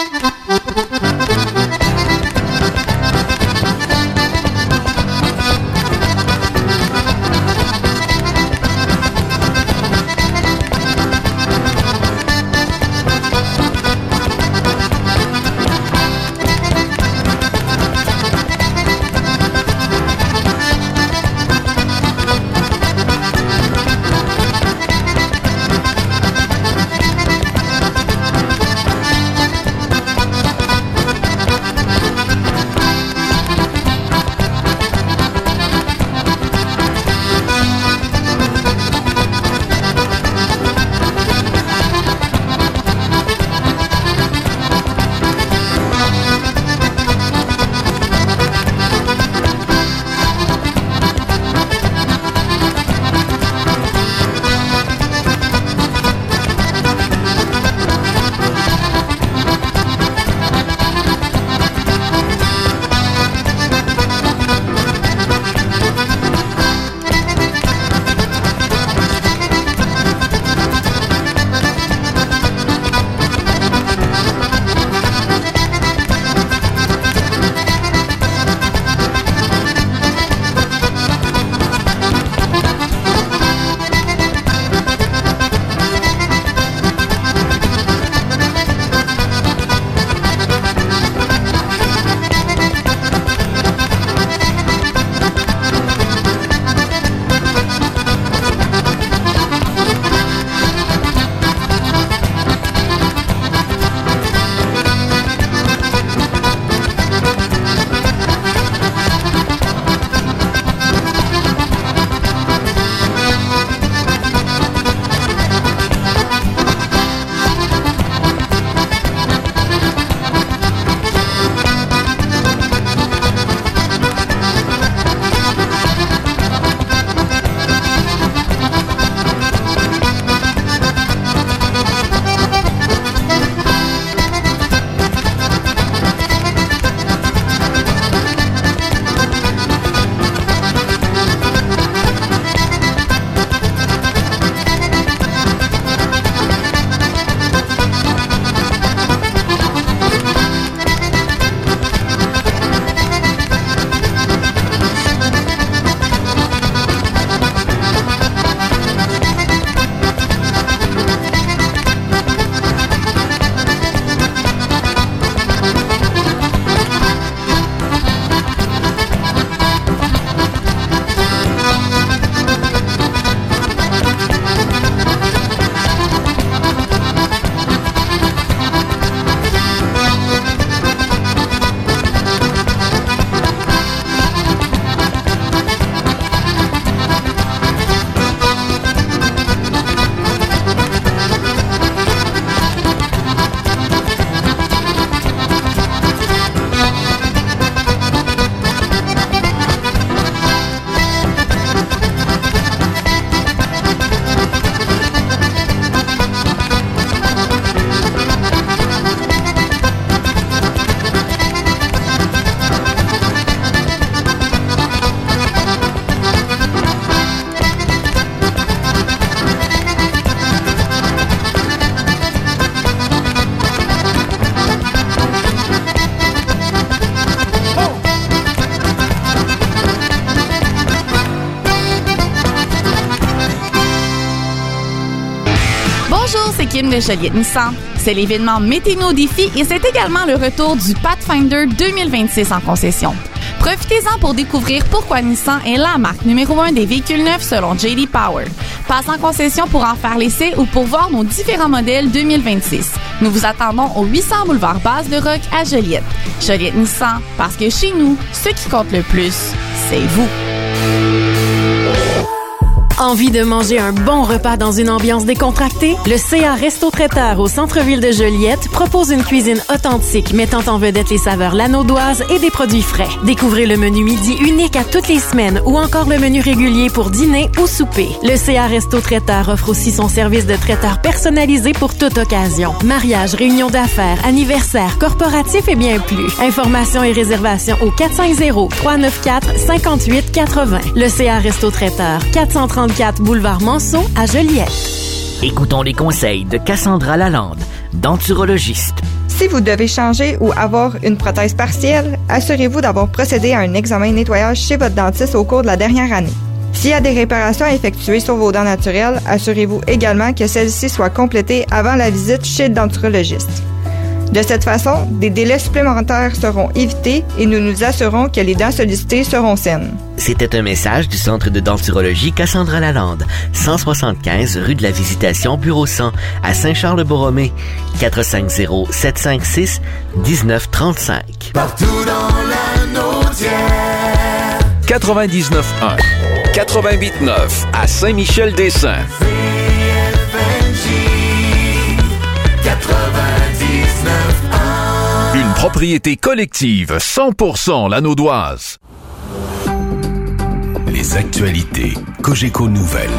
Kim de Joliette Nissan. C'est l'événement Mettez-nous au défi et c'est également le retour du Pathfinder deux mille vingt-six en concession. Profitez-en pour découvrir pourquoi Nissan est la marque numéro un des véhicules neufs selon J D Power. Passe en concession pour en faire l'essai ou pour voir nos différents modèles deux mille vingt-six. Nous vous attendons au huit cents boulevard Base-de-Roc à Joliette. Joliette Nissan, parce que chez nous, ce qui compte le plus, c'est vous. Envie de manger un bon repas dans une ambiance décontractée? Le C A Resto Traiteur au centre-ville de Joliette propose une cuisine authentique mettant en vedette les saveurs lanaudoises et des produits frais. Découvrez le menu midi unique à toutes les semaines ou encore le menu régulier pour dîner ou souper. Le C A Resto Traiteur offre aussi son service de traiteur personnalisé pour toute occasion. Mariage, réunion d'affaires, anniversaire, corporatif et bien plus. Informations et réservations au quatre cinq zéro, trois neuf quatre, cinq huit quatre zéro. Le C A Resto Traiteur, quatre cent trente-quatre boulevard Monceau à Joliette. Écoutons les conseils de Cassandra Lalande, denturologiste. Si vous devez changer ou avoir une prothèse partielle, assurez-vous d'avoir procédé à un examen de nettoyage chez votre dentiste au cours de la dernière année. S'il y a des réparations à effectuer sur vos dents naturelles, assurez-vous également que celles-ci soient complétées avant la visite chez le denturologiste. De cette façon, des délais supplémentaires seront évités et nous nous assurons que les dents sollicitées seront saines. C'était un message du Centre de denturologie Cassandra Lalande, cent soixante-quinze rue de la Visitation, bureau cent, à Saint-Charles-de-Borromée, quatre cinq zéro, sept cinq six, un neuf trois cinq. Partout dans la Naudière. quatre-vingt-dix-neuf un, quatre-vingt-huit neuf à Saint-Michel-des-Saints. Une propriété collective cent pour cent lanaudoise. Les actualités Cogeco Nouvelles.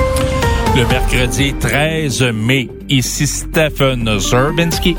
Le mercredi treize mai, ici Stephen Zerbinski.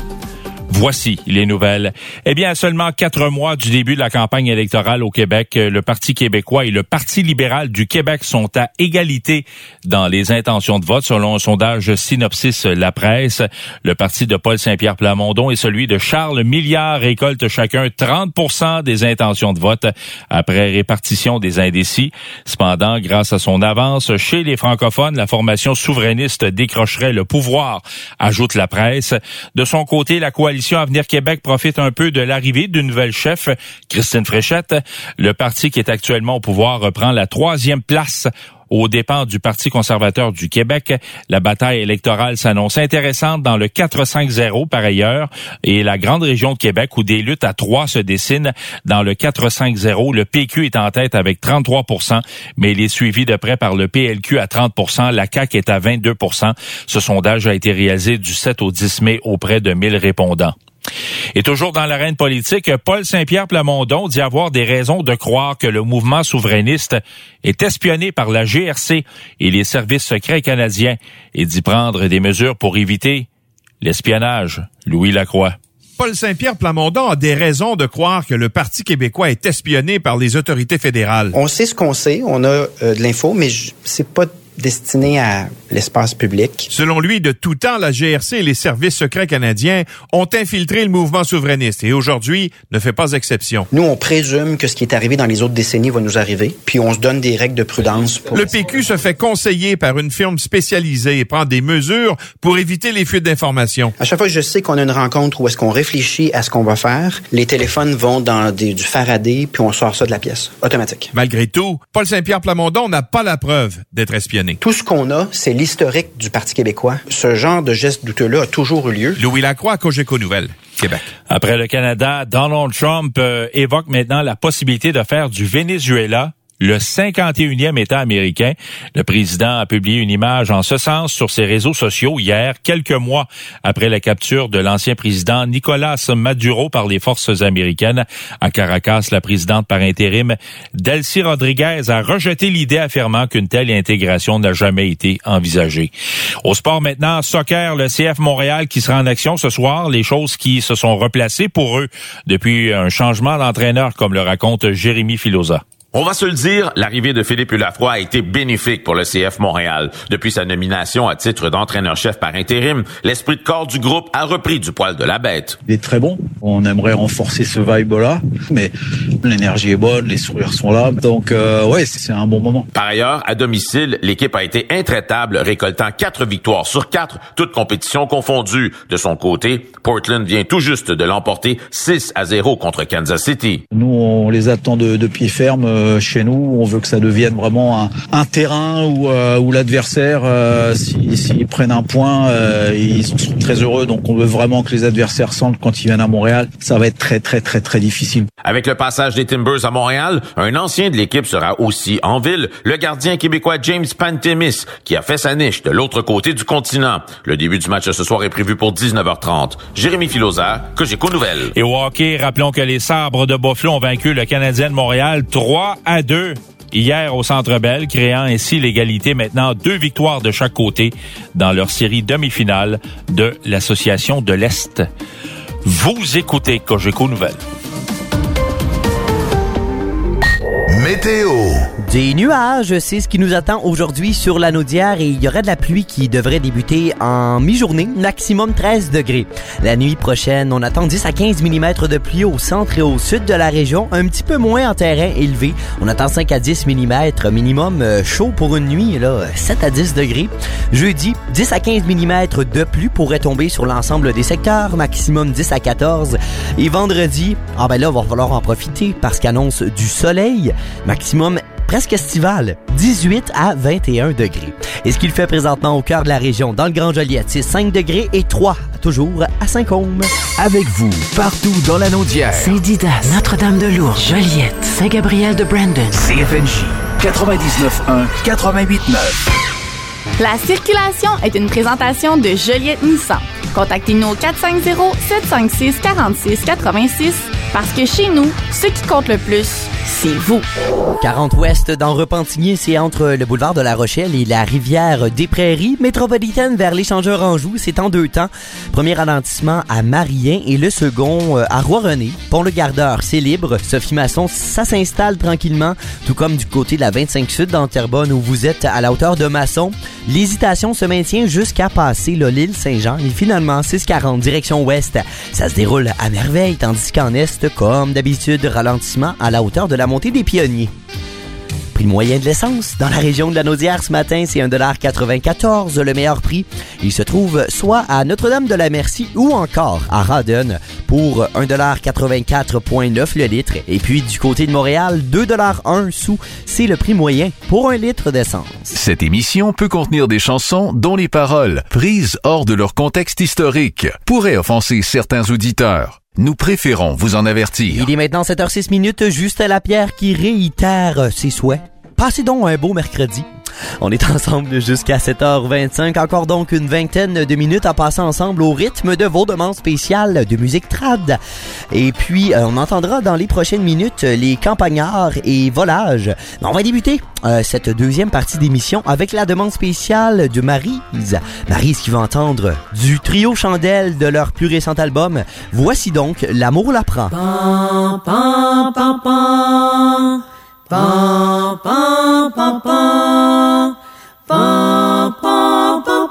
Voici les nouvelles. Eh bien, à seulement quatre mois du début de la campagne électorale au Québec, le Parti québécois et le Parti libéral du Québec sont à égalité dans les intentions de vote, selon un sondage Synopsis La Presse. Le parti de Paul Saint-Pierre Plamondon et celui de Charles Milliard récoltent chacun trente pour cent des intentions de vote après répartition des indécis. Cependant, grâce à son avance chez les francophones, la formation souverainiste décrocherait le pouvoir, ajoute La Presse. De son côté, la coalition Avenir Québec profite un peu de l'arrivée d'une nouvelle chef, Christine Fréchette. Le parti qui est actuellement au pouvoir reprend la troisième place aux dépens du Parti conservateur du Québec. La bataille électorale s'annonce intéressante dans le quatre cinq zéro par ailleurs et la grande région de Québec où des luttes à trois se dessinent. Dans le quatre cinq zéro, le P Q est en tête avec trente-trois pour cent, mais il est suivi de près par le P L Q à trente pour cent. La C A Q est à vingt-deux pour cent. Ce sondage a été réalisé du sept au dix mai auprès de mille répondants. Et toujours dans l'arène politique, Paul Saint-Pierre Plamondon dit avoir des raisons de croire que le mouvement souverainiste est espionné par la G R C et les services secrets canadiens et d'y prendre des mesures pour éviter l'espionnage. Louis Lacroix. Paul Saint-Pierre Plamondon a des raisons de croire que le Parti québécois est espionné par les autorités fédérales. On sait ce qu'on sait, on a euh, de l'info, mais je, c'est pas destiné à l'espace public. Selon lui, de tout temps, la G R C et les services secrets canadiens ont infiltré le mouvement souverainiste et aujourd'hui ne fait pas exception. Nous, on présume que ce qui est arrivé dans les autres décennies va nous arriver, puis on se donne des règles de prudence. Pour le P Q se fait conseiller par une firme spécialisée et prend des mesures pour éviter les fuites d'informations. À chaque fois que je sais qu'on a une rencontre où est-ce qu'on réfléchit à ce qu'on va faire, les téléphones vont dans des, du Faraday, puis on sort ça de la pièce, automatique. Malgré tout, Paul Saint-Pierre Plamondon n'a pas la preuve d'être espionné. Tout ce qu'on a, c'est l'historique du Parti québécois. Ce genre de geste douteux-là a toujours eu lieu. Louis Lacroix, Cogeco Nouvelles, Québec. Après le Canada, Donald Trump euh, évoque maintenant la possibilité de faire du Venezuela le cinquante et unième État américain. Le président a publié une image en ce sens sur ses réseaux sociaux hier, quelques mois après la capture de l'ancien président Nicolas Maduro par les forces américaines. À Caracas, la présidente par intérim, Delcy Rodriguez, a rejeté l'idée affirmant qu'une telle intégration n'a jamais été envisagée. Au sport maintenant, soccer, le C F Montréal qui sera en action ce soir, les choses qui se sont replacées pour eux depuis un changement d'entraîneur, comme le raconte Jérémy Filosa. On va se le dire, l'arrivée de Philippe Hulafroy a été bénéfique pour le C F Montréal. Depuis sa nomination à titre d'entraîneur-chef par intérim, l'esprit de corps du groupe a repris du poil de la bête. Il est très bon. On aimerait renforcer ce vibe-là, mais l'énergie est bonne, les sourires sont là. Donc, euh, ouais, c'est un bon moment. Par ailleurs, à domicile, l'équipe a été intraitable, récoltant quatre victoires sur quatre, toutes compétitions confondues. De son côté, Portland vient tout juste de l'emporter six à zéro contre Kansas City. Nous, on les attend de, de pied ferme euh, chez nous. On veut que ça devienne vraiment un, un terrain où, euh, où l'adversaire, euh, s'ils si, prennent un point, euh, ils en seront très heureux. Donc on veut vraiment que les adversaires sentent quand ils viennent à Montréal, ça va être très très très très difficile. Avec le passage des Timbers à Montréal, un ancien de l'équipe sera aussi en ville, le gardien québécois James Pantemis, qui a fait sa niche de l'autre côté du continent. Le début du match ce soir est prévu pour dix-neuf heures trente. Jérémy Filosa, Cogeco Nouvelles. Et au hockey, rappelons que les Sabres de Buffalo ont vaincu le Canadien de Montréal trois à deux hier au Centre Bell, créant ainsi l'égalité. Maintenant deux victoires de chaque côté dans leur série demi-finale de l'Association de l'Est. Vous écoutez Cogeco Nouvelles. Météo. Des nuages, c'est ce qui nous attend aujourd'hui sur la Naudière et il y aura de la pluie qui devrait débuter en mi-journée, maximum treize degrés. La nuit prochaine, on attend dix à quinze millimètres de pluie au centre et au sud de la région, un petit peu moins en terrain élevé. On attend cinq à dix millimètres, minimum chaud pour une nuit, là, sept à dix degrés. Jeudi, dix à quinze millimètres de pluie pourrait tomber sur l'ensemble des secteurs, maximum dix à quatorze. Et vendredi, ah ben là, il va falloir en profiter parce qu'annonce du soleil, maximum presque estival, dix-huit à vingt et un degrés. Et ce qu'il fait présentement au cœur de la région, dans le Grand Joliette, c'est cinq degrés et trois, toujours à Saint-Côme. Avec vous, partout dans la Naudière. Saint-Didas, Notre-Dame-de-Lourdes, Joliette, Saint-Gabriel de Brandon. C F N J, quatre-vingt-dix-neuf un, quatre-vingt-huit neuf. La circulation est une présentation de Joliette Nissan. Contactez-nous au quatre cinq zéro, sept cinq six, quatre six huit six parce que chez nous, ce qui compte le plus, c'est vous. quarante ouest dans Repentigny, c'est entre le boulevard de la Rochelle et la rivière des Prairies. Métropolitaine vers l'échangeur Anjou, c'est en deux temps. Premier ralentissement à Marien et le second à Roi-René. Pont-le-Gardeur, c'est libre. Sophie Masson, ça s'installe tranquillement, tout comme du côté de la vingt-cinq sud dans Terrebonne où vous êtes à la hauteur de Masson. L'hésitation se maintient jusqu'à passer là, l'île Saint-Jean et finalement six quarante direction ouest. Ça se déroule à merveille, tandis qu'en est, comme d'habitude, ralentissement à la hauteur de la montée des Pionniers. Prix moyen de l'essence dans la région de la Naudière ce matin, c'est un dollar quatre-vingt-quatorze, le meilleur prix. Il se trouve soit à Notre-Dame-de-la-Merci ou encore à Rawdon pour un dollar quatre-vingt-quatre virgule neuf le litre. Et puis du côté de Montréal, deux dollars un sou, c'est le prix moyen pour un litre d'essence. Cette émission peut contenir des chansons dont les paroles, prises hors de leur contexte historique, pourraient offenser certains auditeurs. Nous préférons vous en avertir. Il est maintenant sept heures six minutes, Justin Lapierre qui réitère ses souhaits. Passez donc un beau mercredi. On est ensemble jusqu'à sept heures vingt-cinq. Encore donc une vingtaine de minutes à passer ensemble au rythme de vos demandes spéciales de musique trad. Et puis, euh, on entendra dans les prochaines minutes les campagnards et volages. On va débuter euh, cette deuxième partie d'émission avec la demande spéciale de Maryse. Maryse qui va entendre du trio Chandelle de leur plus récent album. Voici donc L'amour l'apprend. Pam, pam, pam, pam. Pam, pam, pam, pam. Pam, pam, pam,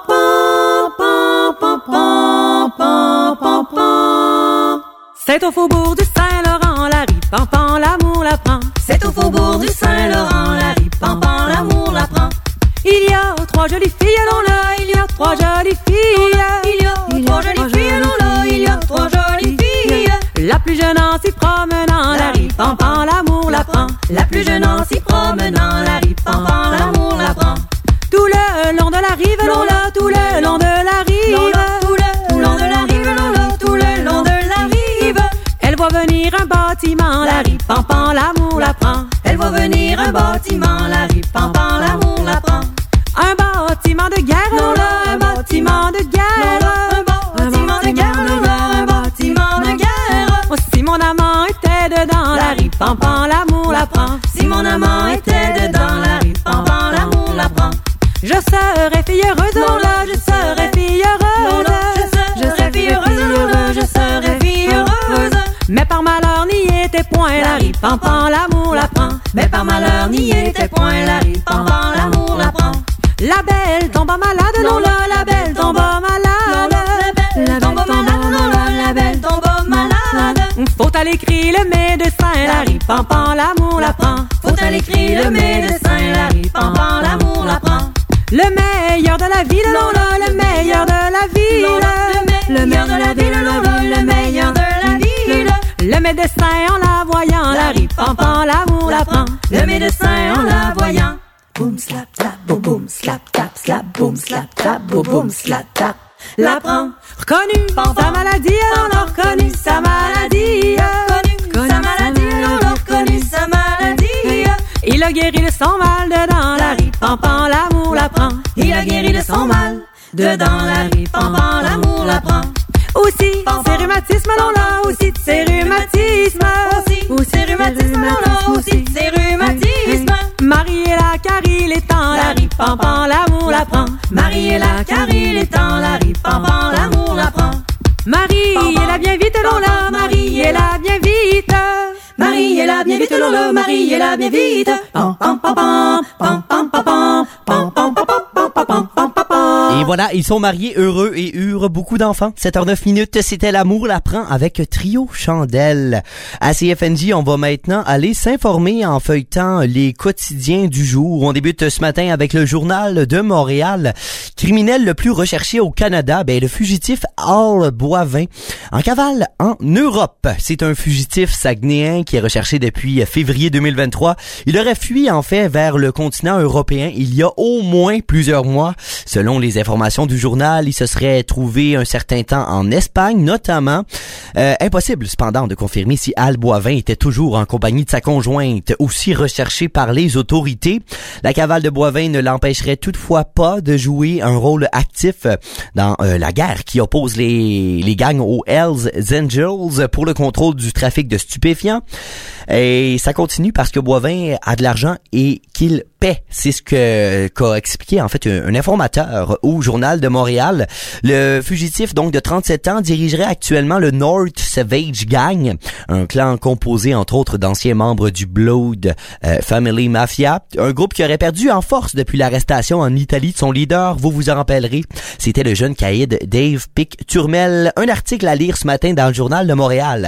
pam, pam, pam, pam, pam, pam. C'est au faubourg du Saint-Laurent, la rie, pam, pam, l'amour l'apprend. C'est au faubourg du Saint-Laurent, la rie, pam, pam, l'amour l'apprend. Il y a trois jolies filles, allons là, il y a trois jolies filles. Il y a trois jolies filles, allons là, il y a trois jolies filles. La plus jeune en s'y promenant, la rie, pam, pam, l'amour l'apprend. La plus jeune en s'y promenant, la rie, pam, pam, l'amour l'apprend. Tout le long de la rive, l'on l'a, tout le long de la rive. Tout le long de la rive, l'on l'a, tout le long de la rive. Elle voit venir un bâtiment, la rie, pam, pam, l'amour l'apprend. Elle voit venir un bâtiment, la rie, pam, pam, l'amour l'apprend. Un bâtiment de guerre, l'on l'a, un bâtiment de guerre. Un bâtiment de guerre, l'on l'a, un bâtiment de guerre. Oh, si mon amant était dedans, la rie, pam, pam, l'amour l'apprend. Si mon amant était dedans, la rie, pam, pam, l'amour l'apprend. Je serais fille heureuse, l'on l'a, je serais fille heureuse. Je serais fille heureuse, je serais fille heureuse. Mais par malheur n'y était point, la rie, pam, pam, l'amour l'apprend. Mais par malheur n'y était point, la rie, pam, pam, l'amour l'apprend. La belle tombe malade, l'on l'a, la belle tombe malade. La belle tombe malade, l'on l'a, la belle tombe malade. Faut aller crier le médecin, la rie, pam, pam, l'amour l'apprend. Faut aller crier le médecin, la rie, pam, pam, l'amour l'apprend. Le meilleur de la ville, l'on l'a, le meilleur de la ville. Le meilleur de la ville, l'on l'a, le meilleur de la ville. Le médecin en la voyant, la rie, pam, pam, l'amour l'apprend. Le le médecin en la voyant. Boum, slap, tap, boum, boum, slap, tap, slap, boum, slap, tap, boum, boum, slap, tap. L'apprend, reconnu, sa maladie, on l'a reconnu, sa maladie. Reconnu, sa maladie, on l'a reconnu, sa maladie. Il a guéri de son mal dedans la rive, pampant, l'amour l'apprend. Il a guéri de son mal dedans la rive, pampant, l'amour l'apprend. Aussi, c'est rhumatisme, l'on l'a aussi, c'est rhumatisme. Aussi, c'est rhumatisme, l'on l'a aussi, c'est rhumatisme. Marie et la Carie, les temps, la rive, pampant, l'amour l'apprend. Marie et la Carie, les temps, la rive, pampant, l'amour l'apprend. Marie, elle a bien vite, l'on l'a, Marie, elle a bien vite. Marie, elle a bien vite, l'on l'a, Marie, elle a bien vite. Pam, pam, pam, pam, pam, pam, pam, pam, pam, pam, pam, pam, pam, pam, pam, pam. Et voilà, ils sont mariés, heureux et eurent beaucoup d'enfants. sept heures neuf minutes, c'était L'amour l'apprend avec Trio Chandelle. À C F N J, on va maintenant aller s'informer en feuilletant les quotidiens du jour. On débute ce matin avec le Journal de Montréal. Criminel le plus recherché au Canada, ben le fugitif Al Boivin, en cavale en Europe. C'est un fugitif saguenéen qui est recherché depuis février deux mille vingt-trois. Il aurait fui en fait vers le continent européen il y a au moins plusieurs mois. Selon les informations du journal, il se serait trouvé un certain temps en Espagne, notamment. Euh, impossible, cependant, de confirmer si Al Boivin était toujours en compagnie de sa conjointe, aussi recherché par les autorités. La cavale de Boivin ne l'empêcherait toutefois pas de jouer un rôle actif dans euh, la guerre qui oppose les, les gangs aux Hells Angels pour le contrôle du trafic de stupéfiants. Et ça continue parce que Boivin a de l'argent et qu'il paie. C'est ce que qu'a expliqué en fait un, un informateur au Journal de Montréal. Le fugitif donc de trente-sept ans dirigerait actuellement le North Savage Gang, un clan composé entre autres d'anciens membres du Blood euh, Family Mafia, un groupe qui aurait perdu en force depuis l'arrestation en Italie de son leader, vous vous en rappellerez. C'était le jeune caïd Dave Pic Turmel. Un article à lire ce matin dans le Journal de Montréal.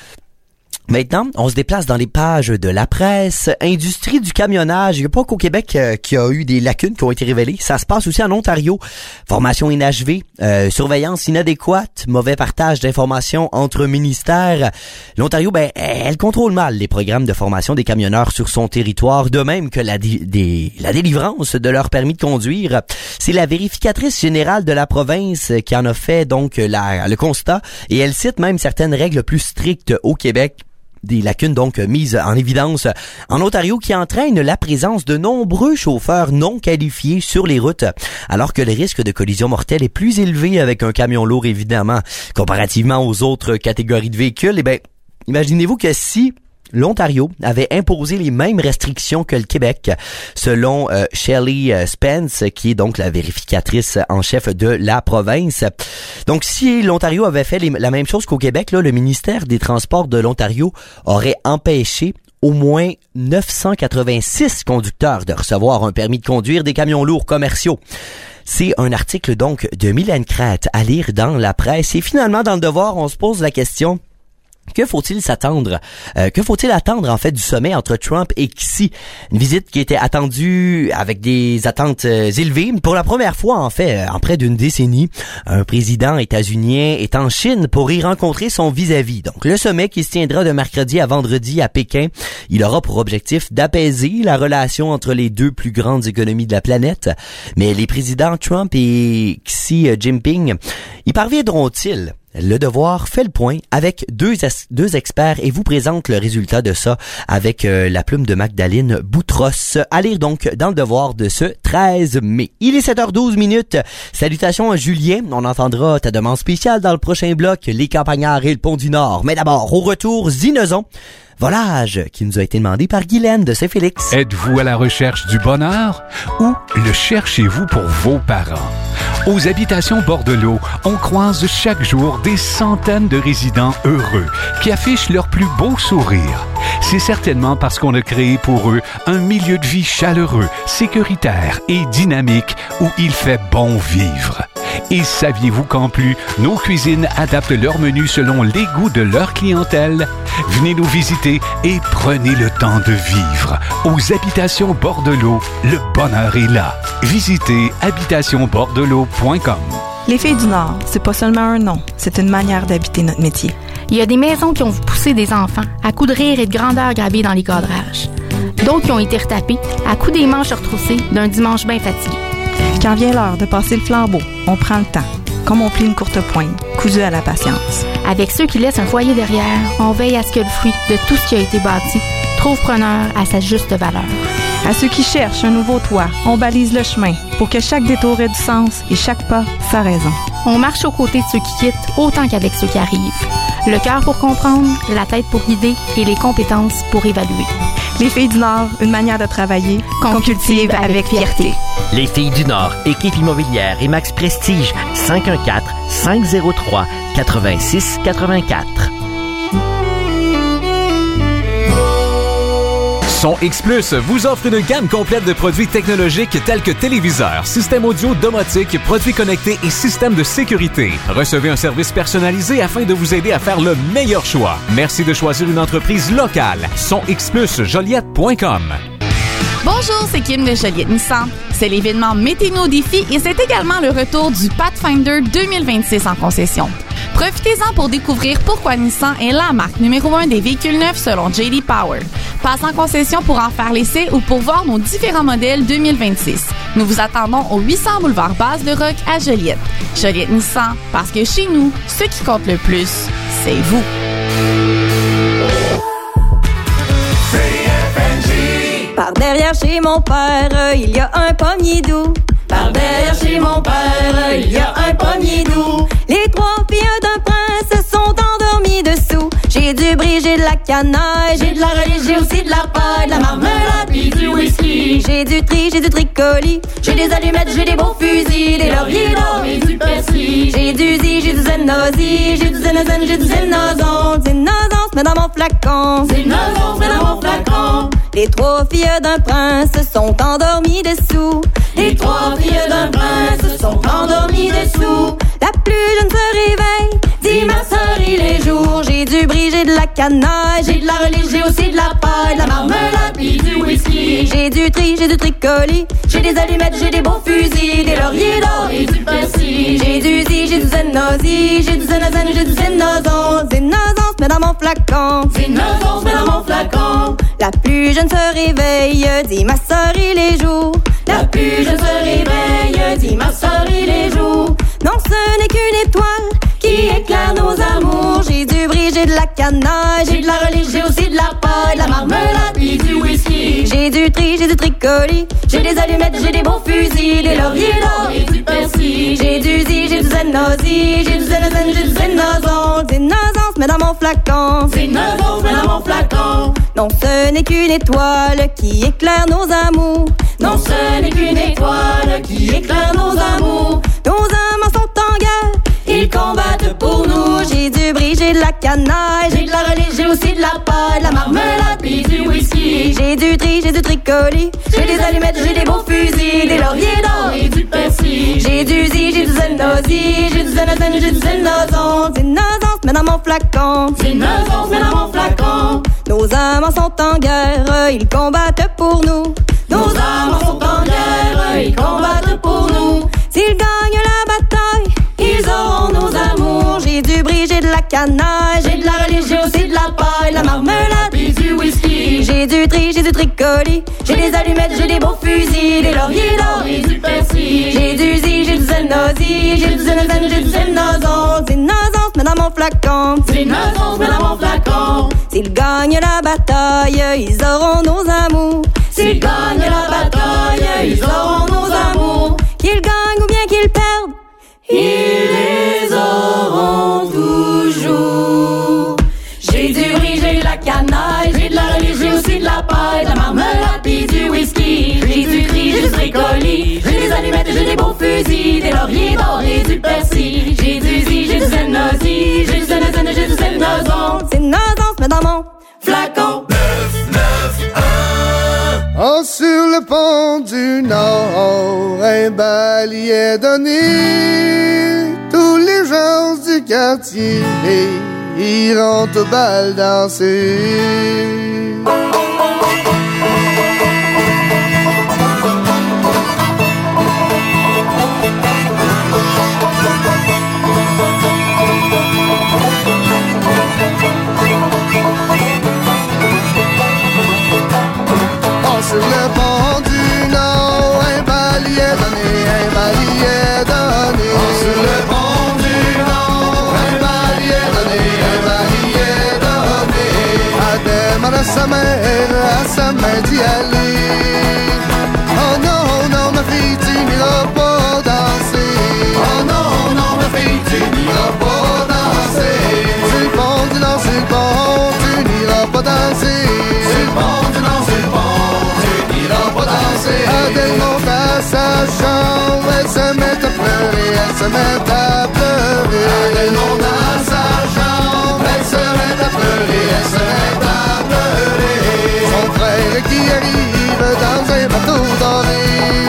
Maintenant, on se déplace dans les pages de la presse. Industrie du camionnage. Il n'y a pas qu'au Québec euh, qu'il y a eu des lacunes qui ont été révélées. Ça se passe aussi en Ontario. Formation inachevée, euh, surveillance inadéquate, mauvais partage d'informations entre ministères. L'Ontario, ben, elle contrôle mal les programmes de formation des camionneurs sur son territoire, de même que la, di- des, la délivrance de leur permis de conduire. C'est la vérificatrice générale de la province qui en a fait donc la, le constat, et elle cite même certaines règles plus strictes au Québec. Des lacunes donc mises en évidence en Ontario qui entraînent la présence de nombreux chauffeurs non qualifiés sur les routes, alors que le risque de collision mortelle est plus élevé avec un camion lourd évidemment comparativement aux autres catégories de véhicules. Eh bien, imaginez-vous que si l'Ontario avait imposé les mêmes restrictions que le Québec, selon euh, Shelley Spence, qui est donc la vérificatrice en chef de la province. Donc, si l'Ontario avait fait les, la même chose qu'au Québec, là, le ministère des Transports de l'Ontario aurait empêché au moins neuf cent quatre-vingt-six conducteurs de recevoir un permis de conduire des camions lourds commerciaux. C'est un article donc de Mylène Crête à lire dans la presse. Et finalement, dans le Devoir, on se pose la question: que faut-il s'attendre? Euh, que faut-il attendre en fait du sommet entre Trump et Xi? Une visite qui était attendue avec des attentes euh, élevées. Pour la première fois en fait, en près d'une décennie, un président états-unien est en Chine pour y rencontrer son vis-à-vis. Donc le sommet qui se tiendra de mercredi à vendredi à Pékin, il aura pour objectif d'apaiser la relation entre les deux plus grandes économies de la planète. Mais les présidents Trump et Xi Jinping, y parviendront-ils? Le Devoir fait le point avec deux, deux experts et vous présente le résultat de ça avec euh, la plume de Magdalene Boutros. À lire donc dans le Devoir de ce treize mai. Il est sept heures douze minutes. Salutations à Julien. On entendra ta demande spéciale dans le prochain bloc, les campagnards et le pont du Nord. Mais d'abord, au retour, Zinezon. Volage, qui nous a été demandé par Guylaine de Saint-Félix. Êtes-vous à la recherche du bonheur ou le cherchez-vous pour vos parents? Aux Habitations Bordelot, on croise chaque jour des centaines de résidents heureux qui affichent leur plus beau sourire. C'est certainement parce qu'on a créé pour eux un milieu de vie chaleureux, sécuritaire et dynamique où il fait bon vivre. Et saviez-vous qu'en plus, nos cuisines adaptent leur menu selon les goûts de leur clientèle? Venez nous visiter et prenez le temps de vivre. Aux Habitations Bordelot, le bonheur est là. Visitez habitation bordelot point com. Les Filles du Nord, c'est pas seulement un nom, c'est une manière d'habiter notre métier. Il y a des maisons qui ont poussé des enfants à coups de rire et de grandeur gravés dans les cadrages. D'autres qui ont été retapés à coups des manches retroussées d'un dimanche bien fatigué. Quand vient l'heure de passer le flambeau, on prend le temps, comme on plie une courte poigne, cousue à la patience. Avec ceux qui laissent un foyer derrière, on veille à ce que le fruit de tout ce qui a été bâti trouve preneur à sa juste valeur. À ceux qui cherchent un nouveau toit, on balise le chemin pour que chaque détour ait du sens et chaque pas sa raison. On marche aux côtés de ceux qui quittent autant qu'avec ceux qui arrivent. Le cœur pour comprendre, la tête pour guider et les compétences pour évaluer. Les Filles du Nord, une manière de travailler qu'on cultive avec fierté. Les Filles du Nord, équipe immobilière et Max Prestige, cinq un quatre, cinq zéro trois, huit six huit quatre. Son X Plus vous offre une gamme complète de produits technologiques tels que téléviseurs, systèmes audio, domotique, produits connectés et systèmes de sécurité. Recevez un service personnalisé afin de vous aider à faire le meilleur choix. Merci de choisir une entreprise locale. Son X Plus Joliette point com. Bonjour, c'est Kim de Joliette Nissan. C'est l'événement Mettez-nous défi et c'est également le retour du Pathfinder deux mille vingt-six en concession. Profitez-en pour découvrir pourquoi Nissan est la marque numéro un des véhicules neufs selon J D Power. Passe en concession pour en faire l'essai ou pour voir nos différents modèles deux mille vingt-six. Nous vous attendons au huit cents boulevard Base de Roc à Joliette. Joliette Nissan, parce que chez nous, ce qui compte le plus, c'est vous. Par derrière chez mon père, il y a un pommier doux. Par derrière chez mon père, il y a un pommier doux. Les trois filles d'un prince se sont endormies dessous. J'ai du brie, j'ai de la cannelle, j'ai de la relish, j'ai aussi de la paille, de la marmelade puis du whisky. J'ai du tri, j'ai du tricoli, j'ai des allumettes, j'ai des beaux fusils, des lauriers d'or et du persil. J'ai du zi, j'ai du zenosi, j'ai du zenozen, j'ai du zenozon. Zenozon se met dans mon flacon, zenozon se met dans mon flacon. Les trois filles d'un prince se sont endormies dessous. Les trois filles d'un prince se sont endormies dessous. La plus jeune se réveille, dit ma sœur il est jour. J'ai du brie, j'ai de la cannelle, j'ai de la relish, j'ai aussi de la paille, de la marmelade puis du whisky. J'ai du tri, j'ai du tricoli, j'ai des allumettes, j'ai des beaux fusils, des lauriers d'or et du persil. J'ai du zi, j'ai du zenosi, j'ai du zenozen, j'ai du zenozon. Zenozon se met dans mon flacon, zenozon se met dans mon flacon. La plus jeune se réveille, dit ma sœur il est jour. La plus jeune se réveille, dit ma sœur il est jour. Non, ce n'est qu'une étoile qui éclaire nos amours. J'ai du brie, j'ai de la cannelle, j'ai de la relish, j'ai aussi de la paille, de la marmelade puis du whisky. J'ai du tri, j'ai du tricoli, j'ai des allumettes, j'ai des beaux fusils, des lauriers d'or et du persil. J'ai du zi, j'ai du zenosi, j'ai du zenozen, j'ai du zenozon. Zenozon se met dans mon flacon, zenozon se met dans mon flacon. Non, ce n'est qu'une étoile qui éclaire nos amours. Non, ce n'est qu'une étoile qui éclaire nos amours. Nos amants sont en guerre, ils combattent pour nous. J'ai du brie, j'ai de la cannelle, j'ai de la relish, j'ai aussi de la paille, de la marmelade puis du whisky. J'ai du tri, j'ai du tricoli, j'ai des allumettes, j'ai des beaux fusils, des lauriers d'or et du persil. J'ai du zi, j'ai du zenosi, j'ai du zenozen, j'ai du zenozon. Zenozon se met dans mon flacon, zenozon se met dans mon flacon. Nos amants sont en guerre, ils combattent pour nous. Nos amants sont en guerre, ils combattent pour nous. S'ils gagnent la bataille, ils auront nos amours. J'ai du brie, j'ai de la cannelle, j'ai de la relish, j'ai aussi de la paille, de la marmelade puis du whisky. J'ai du tri, j'ai du tricoli, j'ai des allumettes, j'ai des beaux fusils, des lauriers d'or et du persil. J'ai du zi, j'ai du zenosi, j'ai du zenozen, j'ai du zenozon. Zenozon se met dans mon flacon, zenozon se met dans mon flacon. S'ils gagnent la bataille, ils auront nos amours. S'ils gagnent la bataille, ils auront nos amours. Qu'ils gagnent ou bien qu'ils perdent, ils les auront toujours. J'ai du brie, j'ai de la cannelle, j'ai de la relish, j'ai aussi de la paille, de la marmelade puis du whisky. J'ai du tri, j'ai du tricoli, j'ai des allumettes, j'ai des beaux fusils, des lauriers d'or et du persil. J'ai du zi, j'ai du zenosi, j'ai du zenozen, j'ai du zenozon. Zenozon se met dans mon flacon. Oh, sur le pont du Nord, un bal y est donné. Tous les gens du quartier iront au bal danser. demande à sa mère, à sa mère d'y aller. Oh non, non, ma fille, tu n'iras pas danser. Oh non, non, ma fille, tu n'iras pas danser. Sur le pont, tu danses sur le pont, tu n'iras pas danser. Sur le pont, tu danses sur le pont, tu n'iras pas danser. Adèle monte à sa chambre, elle se met à pleurer, elle se met à pleurer. Adèle monte à sa chambre, elle se met à pleurer, elle se met à pleurer. Son frère qui arrive dans un bateau doré.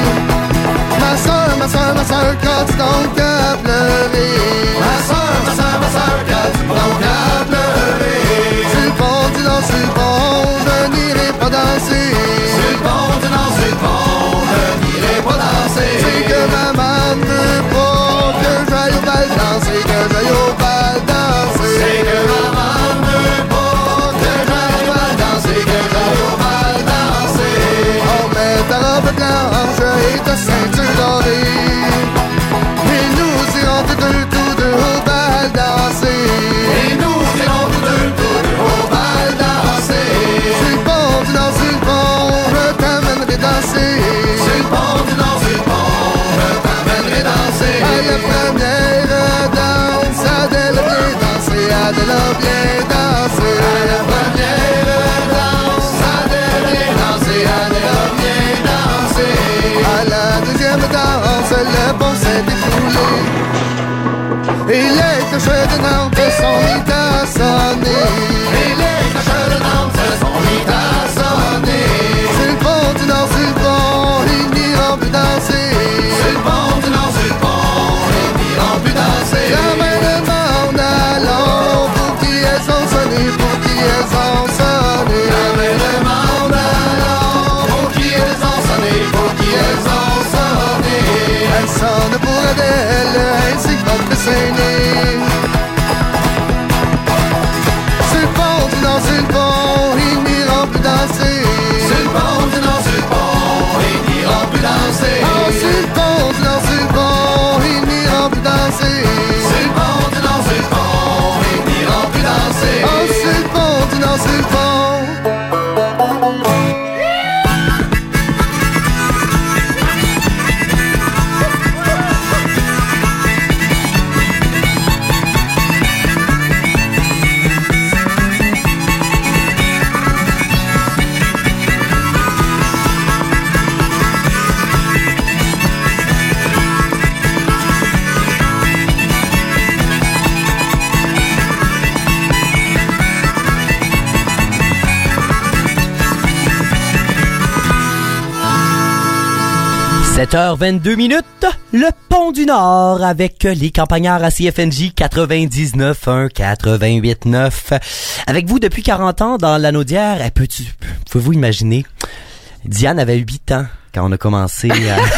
Ma soeur, ma soeur, ma soeur, quand tu donc à pleurer. Ma soeur, ma soeur, ma soeur, quand tu donc à pleurer. Sur le pont, tu danses sur le pont, je n'irai pas danser. Sur le pont, tu danses sur le pont, je n'irai pas danser. C'est que maman ne veut pas que j'aille au bal danser, que j'aille au bal danser. C'est que maman ne veut pas que j'aille au bal danser, que j'aille au bal danser. On met ta robe blanche et ta ceinture dorée. Et nous irons tous deux, tous deux au bal danser. Et nous irons tous deux, tous deux au bal danser. Sur le pont, tu danses sur le pont, je t'amènerai danser. Sur le pont, tu danses sur le pont, je t'amènerai danser. À la première danse, Adèle a bien dansé, Adèle a bien dansé. À la première danse, Adèle a bien dansé, Adèle a bien dansé. À la deuxième danse, le pont s'est écoulé. Et les cloches de Nantes sont mis à sonner. Et les cloches de Nantes sont mis à sonner. Sur le pont, tu danses sur le pont, ils n'iront plus danser. Sur le pont, tu danses sur le pont, ils n'iront plus danser. La main demande allons, pour qui elles ont sonné, pour qui elles ont sonné. La main demande allons, pour qui elles ont sonné, pour qui elles ont sonné. Elles sonnent pour Adèle, ainsi que votre Saint-Né. Sur le pont, tu danses sur le pont, ils n'iront plus danser. Sur le pont, tu danses sur le pont, ils n'iront plus danser. Oh, sur le pont, tu danses sur le pont, ils n'iront plus danser. Sur le pont, tu danses sur le pont, ils n'iront plus danser. Oh, sur le pont, tu danses sur le pont. sept heures vingt-deux minutes, le Pont du Nord avec les campagnards à C F N J quatre-vingt-dix-neuf un quatre-vingt-huit neuf. Avec vous depuis quarante ans dans l'Anaudière, peux-tu, pouvez-vous imaginer? Diane avait huit ans quand on a commencé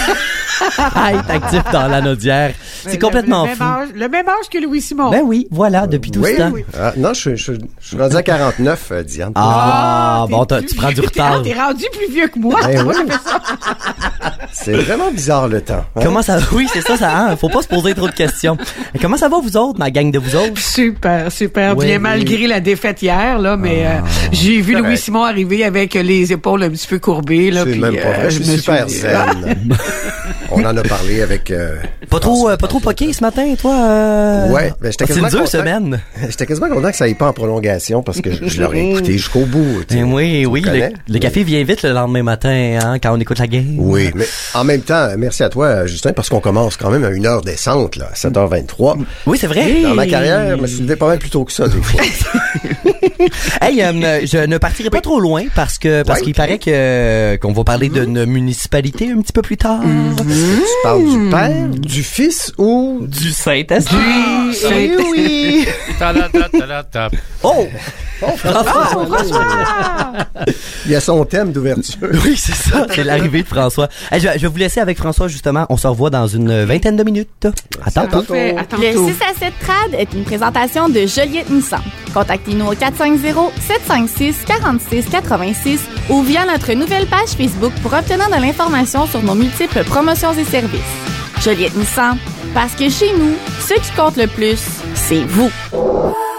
à, à être actif dans l'Anaudière. C'est le, complètement le même fou. Âge, le même âge que Louis-Simon. Ben oui, voilà, depuis tout oui, ce temps. Oui. Ah, non, je, je, je suis rendu à quarante-neuf, euh, Diane. Ah, ah bon, tu prends du retard. T'es rendu plus vieux que moi. Ben oui. C'est vraiment bizarre le temps. Hein? Comment ça? Oui, c'est ça, ça. Hein? Faut pas se poser trop de questions. Et comment ça va vous autres, ma gang de vous autres? Super, super oui, bien, oui. malgré la défaite hier, là, mais ah, euh, j'ai vu Louis-Simon arriver avec les épaules un petit peu courbées, là. C'est puis, même pas vrai, euh, je suis super suis... zen. On en a parlé avec... Euh, pas trop, euh, pas trop poqué ce matin, toi? Euh... Ouais, ben j'étais quasiment c'est une dure content. semaine. J'étais quasiment content que ça aille pas en prolongation parce que je, je l'aurais écouté jusqu'au bout. Et oui, oui, le, le café mais... vient vite le lendemain matin, hein, quand on écoute la game. Oui, mais en même temps, merci à toi, Justin, parce qu'on commence quand même à une heure décente, là, à sept heures vingt-trois. Oui, c'est vrai. Dans ma carrière, je me suis levé pas mal plus tôt que ça, des fois. Hey, euh, je ne partirai pas oui. trop loin parce que parce ouais, qu'il okay. paraît que qu'on va parler mm-hmm. d'une municipalité un petit peu plus tard. Mm-hmm. Tu parles du Père, du Fils ou du Saint-Esprit? Du Saint-Esprit. Oui. Oh! Oh, François! Oh, François! Il y a son thème d'ouverture. Oui, c'est ça. C'est l'arrivée de François. Hey, je, je vais vous laisser avec François, justement. On se revoit dans une vingtaine de minutes. À tantôt. Le six à sept Trad est une présentation de Joliette Nissan. Contactez-nous au quatre cinq zéro, sept cinq six, quatre six huit six ou via notre nouvelle page Facebook pour obtenir de l'information sur nos multiples promotions et services. Joliette Nissan, parce que chez nous, ce qui compte le plus, c'est vous.